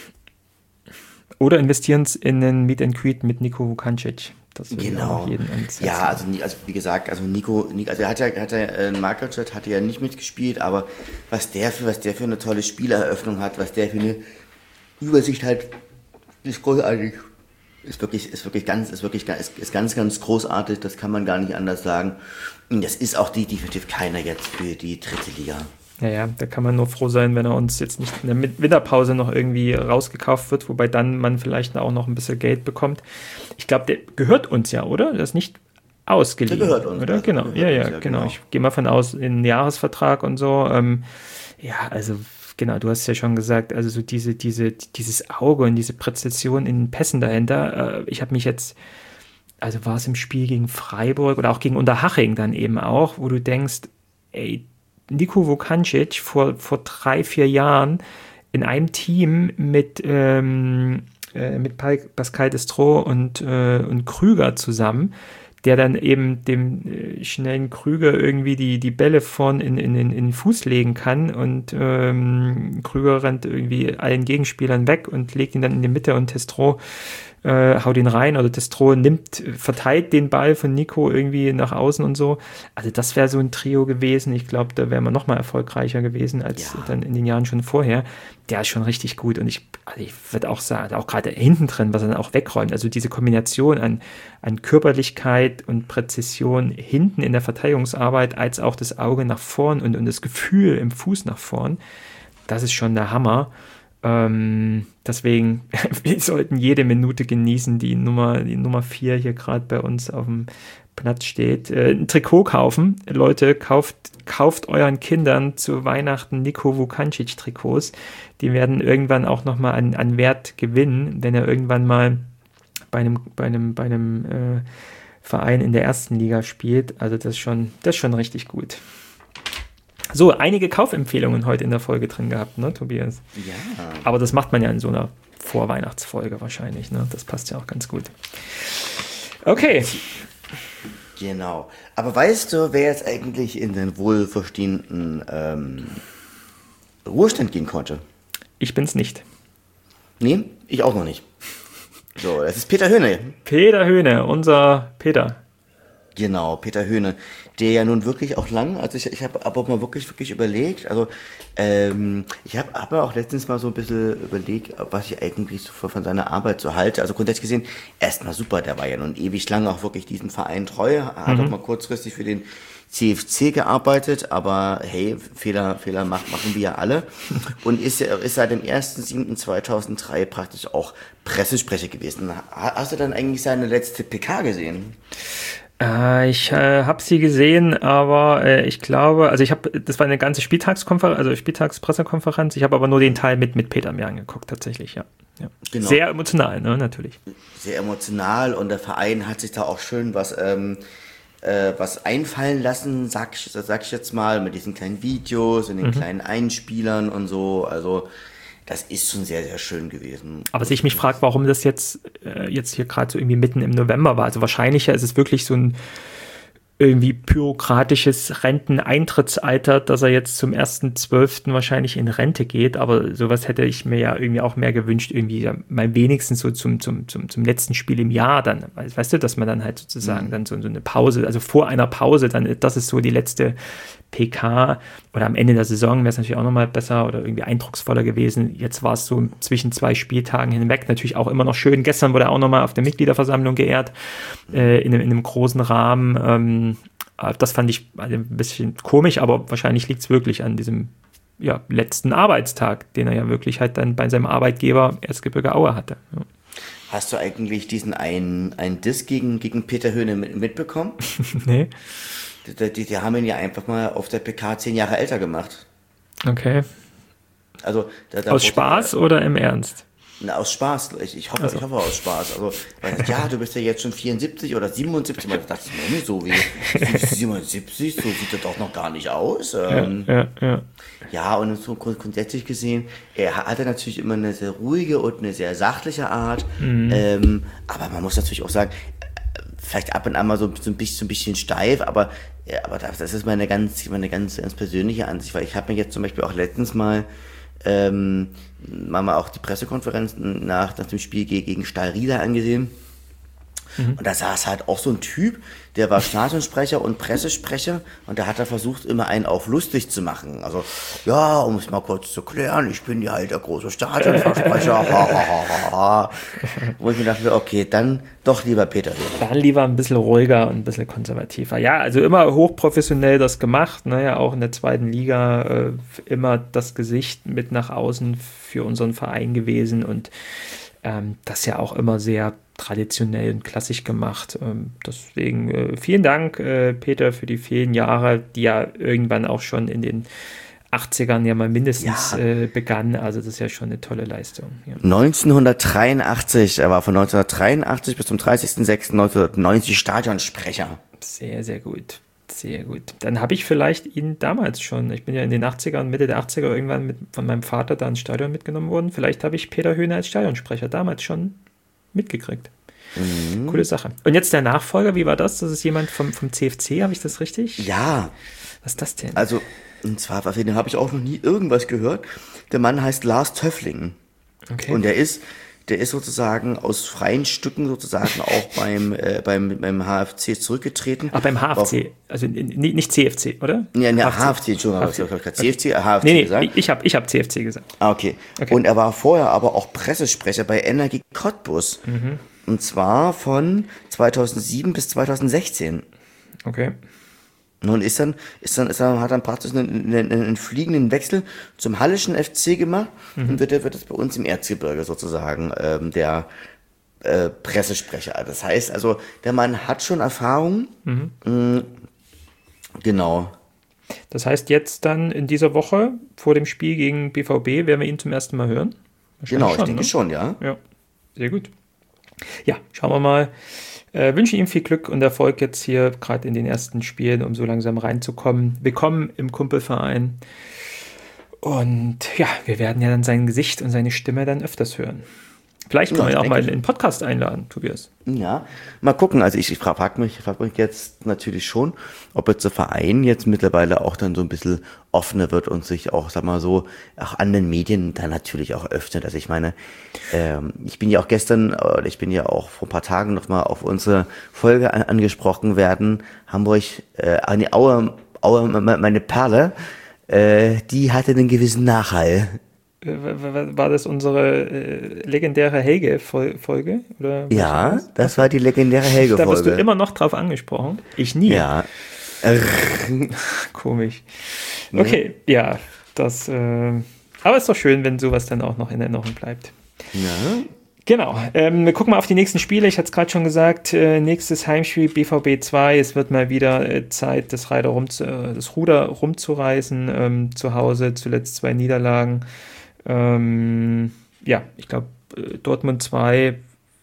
Oder investieren es in einen Meet and Greet mit Niko Vukancic. Das genau. Jeden ja, also, also wie gesagt, also Nico, also er hat ja, hat ja äh, Markovic hat ja nicht mitgespielt, aber was der für, was der für eine tolle Spieleröffnung hat, was der für eine Übersicht halt, ist großartig. Ist wirklich, ist wirklich ganz, ist wirklich, ist, ist ganz, ganz großartig. Das kann man gar nicht anders sagen. Und das ist auch die, definitiv keiner jetzt für die dritte Liga. Naja, da kann man nur froh sein, wenn er uns jetzt nicht in der Winterpause noch irgendwie rausgekauft wird, wobei dann man vielleicht auch noch ein bisschen Geld bekommt. Ich glaube, der gehört uns ja, oder? Das ist nicht ausgeliehen. Der gehört uns, oder? Also genau, ja, ja, uns, ja, genau. genau. Ich gehe mal von aus, in einen Jahresvertrag und so. Ähm, ja, also genau, du hast ja schon gesagt, also so diese, diese, dieses Auge und diese Präzision in den Pässen dahinter. Äh, ich habe mich jetzt, also war es im Spiel gegen Freiburg oder auch gegen Unterhaching dann eben auch, wo du denkst, ey, Niko Vukancic vor, vor drei, vier Jahren in einem Team mit, ähm, äh, mit Pascal Destro und, äh, und Krüger zusammen, der dann eben dem äh, schnellen Krüger irgendwie die, die Bälle vorn in, in, in, in den Fuß legen kann, und ähm, Krüger rennt irgendwie allen Gegenspielern weg und legt ihn dann in die Mitte, und Destro äh, haut ihn rein, oder Destro nimmt, verteilt den Ball von Nico irgendwie nach außen und so. Also das wäre so ein Trio gewesen. Ich glaube, da wären wir noch mal erfolgreicher gewesen als ja. dann in den Jahren schon vorher. Der ist schon richtig gut, und ich, also ich würde auch sagen, auch gerade hinten drin, was er dann auch wegräumt, also diese Kombination an, an Körperlichkeit und Präzision hinten in der Verteidigungsarbeit, als auch das Auge nach vorn und, und das Gefühl im Fuß nach vorn, das ist schon der Hammer. Ähm, deswegen, wir sollten jede Minute genießen, die Nummer, die Nummer vier hier gerade bei uns auf dem Platz steht. Äh, ein Trikot kaufen. Leute, kauft, kauft euren Kindern zu Weihnachten Niko Vukancic Trikots. Die werden irgendwann auch nochmal an, an Wert gewinnen, wenn er irgendwann mal bei einem, bei einem, bei einem äh, Verein in der ersten Liga spielt. Also das ist schon, das ist schon richtig gut. So, einige Kaufempfehlungen heute in der Folge drin gehabt, ne, Tobias? Ja. Aber das macht man ja in so einer Vorweihnachtsfolge wahrscheinlich, ne? Das passt ja auch ganz gut. Okay. Genau. Aber weißt du, wer jetzt eigentlich in den wohlverdienten ähm, Ruhestand gehen konnte? Ich bin's nicht. Nee, ich auch noch nicht. So, das ist Peter Höhne. Peter Höhne, unser Peter. Genau, Peter Höhne, der ja nun wirklich auch lang, also ich, ich habe aber auch mal wirklich, wirklich überlegt, also ähm, ich habe aber auch letztens mal so ein bisschen überlegt, was ich eigentlich so von seiner Arbeit so halte. Also grundsätzlich gesehen, erstmal super, der war ja nun ewig lang auch wirklich diesem Verein treu, hat mhm. auch mal kurzfristig für den C F C gearbeitet, aber hey, Fehler, Fehler macht, machen wir ja alle. Und ist, ist seit dem ersten siebten zweitausenddrei praktisch auch Pressesprecher gewesen. Hast du dann eigentlich seine letzte P K gesehen? Äh, ich äh, habe sie gesehen, aber äh, ich glaube, also ich habe, das war eine ganze Spieltagskonferenz, also Spieltagspressekonferenz. Ich habe aber nur den Teil mit mit Peter mir angeguckt, tatsächlich, ja. ja. Genau. Sehr emotional, ne, natürlich. Sehr emotional, und der Verein hat sich da auch schön was ähm, äh, was einfallen lassen, sag ich, sag ich jetzt mal, mit diesen kleinen Videos und den mhm. kleinen Einspielern und so. Also das ist schon sehr, sehr schön gewesen. Aber was ich mich frage, warum das jetzt, äh, jetzt hier gerade so irgendwie mitten im November war. Also wahrscheinlich ist es wirklich so ein irgendwie bürokratisches Renteneintrittsalter, dass er jetzt zum ersten zwölften wahrscheinlich in Rente geht, aber sowas hätte ich mir ja irgendwie auch mehr gewünscht, irgendwie mal wenigstens so zum, zum, zum, zum letzten Spiel im Jahr dann, weißt du, dass man dann halt sozusagen mhm. dann so, so eine Pause, also vor einer Pause, dann, das ist so die letzte P K oder am Ende der Saison wäre es natürlich auch nochmal besser oder irgendwie eindrucksvoller gewesen. Jetzt war es so zwischen zwei Spieltagen hinweg, natürlich auch immer noch schön. Gestern wurde er auch nochmal auf der Mitgliederversammlung geehrt, äh, in, einem, in einem großen Rahmen. Ähm, das fand ich ein bisschen komisch, aber wahrscheinlich liegt es wirklich an diesem ja, letzten Arbeitstag, den er ja wirklich halt dann bei seinem Arbeitgeber Erzgebirge Aue hatte. Ja. Hast du eigentlich diesen einen, einen Diss gegen, gegen Peter Höhne mit, mitbekommen? Nee. Die, die, die haben ihn ja einfach mal auf der P K zehn Jahre älter gemacht. Okay. Also, da, da aus Spaß er, oder im Ernst? Na, aus Spaß. Ich, ich, hoffe, also. ich hoffe aus Spaß. Also, weil, ja, du bist ja jetzt schon vierundsiebzig oder siebenundsiebzig. Da dachte ich mir nicht so wie siebenundsiebzig, so sieht er doch noch gar nicht aus. Ähm, ja, ja, ja. ja, und so grundsätzlich gesehen, er hatte natürlich immer eine sehr ruhige und eine sehr sachliche Art. Mhm. Ähm, aber man muss natürlich auch sagen, vielleicht ab und an mal so, so, ein, bisschen, so ein bisschen steif, aber, ja, aber das ist meine ganz, meine ganz, ganz persönliche Ansicht, weil ich habe mir jetzt zum Beispiel auch letztens mal ähm, mal auch die Pressekonferenz nach, nach dem Spiel gegen Stahl Rieder angesehen. Mhm. Und da saß halt auch so ein Typ, der war Stadionsprecher und Pressesprecher und der hat da versucht, immer einen auf lustig zu machen. Also, ja, um es mal kurz zu klären, ich bin ja halt der große Stadionsprecher. ha, ha, ha, ha, ha. Wo ich mir dachte, okay, dann doch lieber Peter Höhne. Dann lieber ein bisschen ruhiger und ein bisschen konservativer. Ja, also immer hochprofessionell das gemacht, ne, ja, auch in der zweiten Liga äh, immer das Gesicht mit nach außen für unseren Verein gewesen und ähm, das ja auch immer sehr traditionell und klassisch gemacht. Ähm, deswegen äh, vielen Dank, äh, Peter, für die vielen Jahre, die ja irgendwann auch schon in den achtzigern ja mal mindestens ja. Äh, begann. Also das ist ja schon eine tolle Leistung. Ja. neunzehnhundertdreiundachtzig, er war von neunzehnhundertdreiundachtzig bis zum dreißigsten sechsten neunzehnhundertneunzig Stadionsprecher. Sehr, sehr gut. Sehr gut. Dann habe ich vielleicht ihn damals schon, ich bin ja in den achtzigern, Mitte der achtziger irgendwann mit, von meinem Vater da ins Stadion mitgenommen worden. Vielleicht habe ich Peter Höhne als Stadionsprecher damals schon mitgekriegt. Mhm. Coole Sache. Und jetzt der Nachfolger, wie war das? Das ist jemand vom, vom C F C, habe ich das richtig? Ja. Was ist das denn? Also, und zwar, von dem habe ich auch noch nie irgendwas gehört. Der Mann heißt Lars Töffling. Okay. Und der ist, der ist sozusagen aus freien Stücken sozusagen auch beim, äh, beim, beim H F C zurückgetreten. Ach, beim H F C, also nicht C F C, oder? Ja, ne, H F C, Entschuldigung, H F C. Ich habe gerade C F C, H F C nee, nee, gesagt. Ich habe ich hab C F C gesagt. Ah, okay. okay. Und er war vorher aber auch Pressesprecher bei Energie Cottbus. Mhm. Und zwar von zweitausendsieben bis zweitausendsechzehn. Okay. Nun ist dann, ist dann, ist dann, hat dann praktisch einen, einen, einen fliegenden Wechsel zum Hallischen F C gemacht mhm. und wird, wird das bei uns im Erzgebirge sozusagen ähm, der äh, Pressesprecher. Das heißt also, der Mann hat schon Erfahrung. Mhm. Mhm. Genau. Das heißt, jetzt dann in dieser Woche vor dem Spiel gegen B V B werden wir ihn zum ersten Mal hören? Genau, ich schon, denke ne? schon, ja. Ja, sehr gut. Ja, schauen wir mal. Äh, wünsche ihm viel Glück und Erfolg jetzt hier, gerade in den ersten Spielen, um so langsam reinzukommen. Willkommen im Kumpelverein. Und ja, wir werden ja dann sein Gesicht und seine Stimme dann öfters hören. Vielleicht können ja, wir ihn auch mal in den Podcast einladen, Tobias. Ja, mal gucken. Also ich, ich frage mich, frag mich jetzt natürlich schon, ob jetzt der Verein jetzt mittlerweile auch dann so ein bisschen offener wird und sich auch, sag mal so, auch an den Medien dann natürlich auch öffnet. Also ich meine, ähm, ich bin ja auch gestern, oder ich bin ja auch vor ein paar Tagen nochmal auf unsere Folge an, angesprochen werden. Hamburg, äh, eine Aue, Aue, meine Perle, äh, die hatte einen gewissen Nachhall. War das unsere äh, legendäre Helge-Folge? Oder ja, das? das war die legendäre Helge-Folge. Da wirst du immer noch drauf angesprochen. Ich nie. Ja. Komisch. Okay, ja, das. Äh, aber ist doch schön, wenn sowas dann auch noch in Erinnerung bleibt. Ja. Genau. Ähm, wir gucken mal auf die nächsten Spiele. Ich hatte es gerade schon gesagt. Äh, nächstes Heimspiel B V B zwei. Es wird mal wieder äh, Zeit, das, Reiter rum zu, äh, das Ruder rumzureißen. Ähm, zu Hause zuletzt zwei Niederlagen. Ähm, ja, ich glaube, Dortmund zwei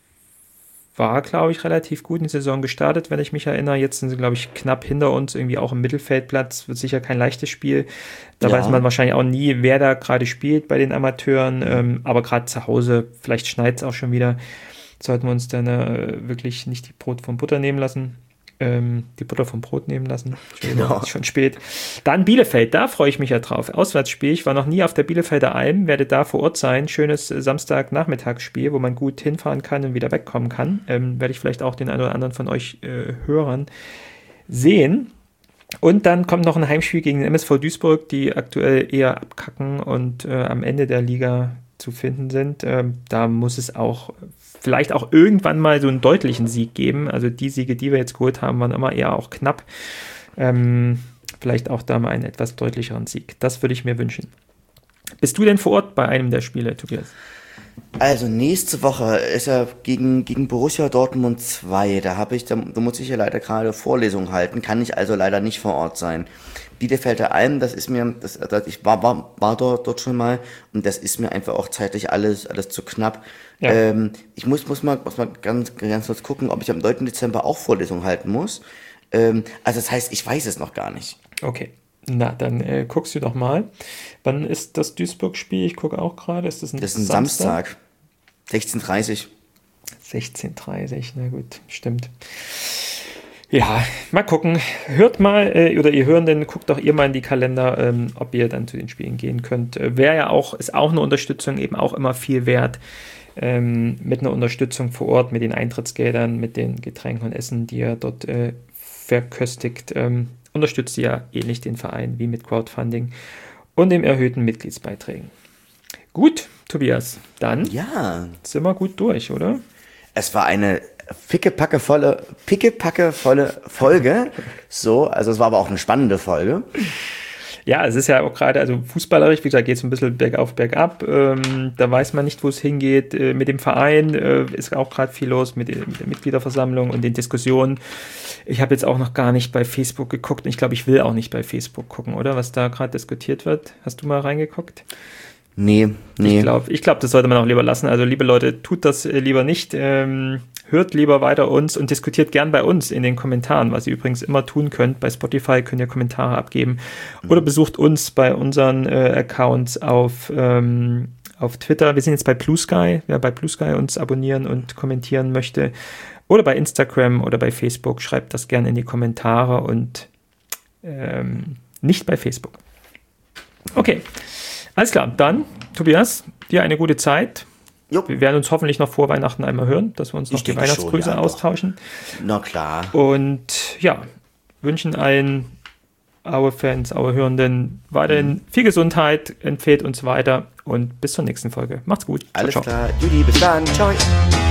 war, glaube ich, relativ gut in die Saison gestartet, wenn ich mich erinnere. Jetzt sind sie, glaube ich, knapp hinter uns, irgendwie auch im Mittelfeldplatz. Wird sicher kein leichtes Spiel. Da ja. weiß man wahrscheinlich auch nie, wer da gerade spielt bei den Amateuren. Ähm, aber gerade zu Hause, vielleicht schneit es auch schon wieder, sollten wir uns dann äh, wirklich nicht die Brot vom Butter nehmen lassen. ähm, die Butter vom Brot nehmen lassen. Genau. Ist schon spät. Dann Bielefeld, da freue ich mich ja drauf. Auswärtsspiel, ich war noch nie auf der Bielefelder Alm, werde da vor Ort sein. Schönes Samstagnachmittagsspiel, wo man gut hinfahren kann und wieder wegkommen kann. Ähm, werde ich vielleicht auch den einen oder anderen von euch äh, Hörern sehen. Und dann kommt noch ein Heimspiel gegen den M S V Duisburg, die aktuell eher abkacken und äh, am Ende der Liga zu finden sind. Ähm, da muss es auch vielleicht auch irgendwann mal so einen deutlichen Sieg geben. Also die Siege, die wir jetzt geholt haben, waren immer eher auch knapp. Ähm, vielleicht auch da mal einen etwas deutlicheren Sieg. Das würde ich mir wünschen. Bist du denn vor Ort bei einem der Spiele, Tobias? Also nächste Woche ist er gegen, gegen Borussia Dortmund zwei. Da habe ich, da, da muss ich ja leider gerade Vorlesungen halten, kann ich also leider nicht vor Ort sein. Bielefelder Alm, das ist mir, das, das, ich war, war, war dort, dort schon mal und das ist mir einfach auch zeitlich alles, alles zu knapp. Ja. Ähm, ich muss, muss mal, muss mal ganz, ganz kurz gucken, ob ich am neunten Dezember auch Vorlesungen halten muss. Ähm, also das heißt, ich weiß es noch gar nicht. Okay. Na, dann äh, guckst du doch mal. Wann ist das Duisburg-Spiel? Ich gucke auch gerade. Ist das ein Das ist ein Samstag. Samstag. sechzehn Uhr dreißig. sechzehn Uhr dreißig, na gut, stimmt. Ja, mal gucken. Hört mal, äh, oder ihr Hörenden, guckt doch ihr mal in die Kalender, ähm, ob ihr dann zu den Spielen gehen könnt. Äh, Wäre ja auch, ist auch eine Unterstützung, eben auch immer viel wert. Ähm, mit einer Unterstützung vor Ort, mit den Eintrittsgeldern, mit den Getränken und Essen, die ihr dort äh, verköstigt. Ähm, unterstützt ihr ja ähnlich den Verein wie mit Crowdfunding und dem erhöhten Mitgliedsbeiträgen. Gut, Tobias, dann ja. sind wir gut durch, oder? Es war eine pickepackevolle, pickepackevolle Folge. So, also es war aber auch eine spannende Folge. Ja, es ist ja auch gerade, also fußballerisch, wie gesagt, geht es ein bisschen bergauf, bergab. Ähm, da weiß man nicht, wo es hingeht. Äh, mit dem Verein äh, ist auch gerade viel los, mit, mit der Mitgliederversammlung und den Diskussionen. Ich habe jetzt auch noch gar nicht bei Facebook geguckt und ich glaube, ich will auch nicht bei Facebook gucken, oder? Was da gerade diskutiert wird. Hast du mal reingeguckt? Nee, nee. Ich glaube, ich glaub, das sollte man auch lieber lassen. Also, liebe Leute, tut das äh, lieber nicht. Ähm, hört lieber weiter uns und diskutiert gern bei uns in den Kommentaren, was ihr übrigens immer tun könnt. Bei Spotify könnt ihr Kommentare abgeben oder besucht uns bei unseren äh, Accounts auf, ähm, auf Twitter. Wir sind jetzt bei Blue Sky. Wer bei Blue Sky uns abonnieren und kommentieren möchte oder bei Instagram oder bei Facebook, schreibt das gern in die Kommentare und ähm, nicht bei Facebook. Okay. Alles klar, dann, Tobias, dir eine gute Zeit. Jo. Wir werden uns hoffentlich noch vor Weihnachten einmal hören, dass wir uns noch ich die Weihnachtsgrüße schon, ja, austauschen. Doch. Na klar. Und ja, wünschen allen Aue-Fans, Aue-Hörenden weiterhin mhm. viel Gesundheit, empfehlt uns weiter und bis zur nächsten Folge. Macht's gut. Alles ciao, ciao. klar. Judy, bis dann. Ciao.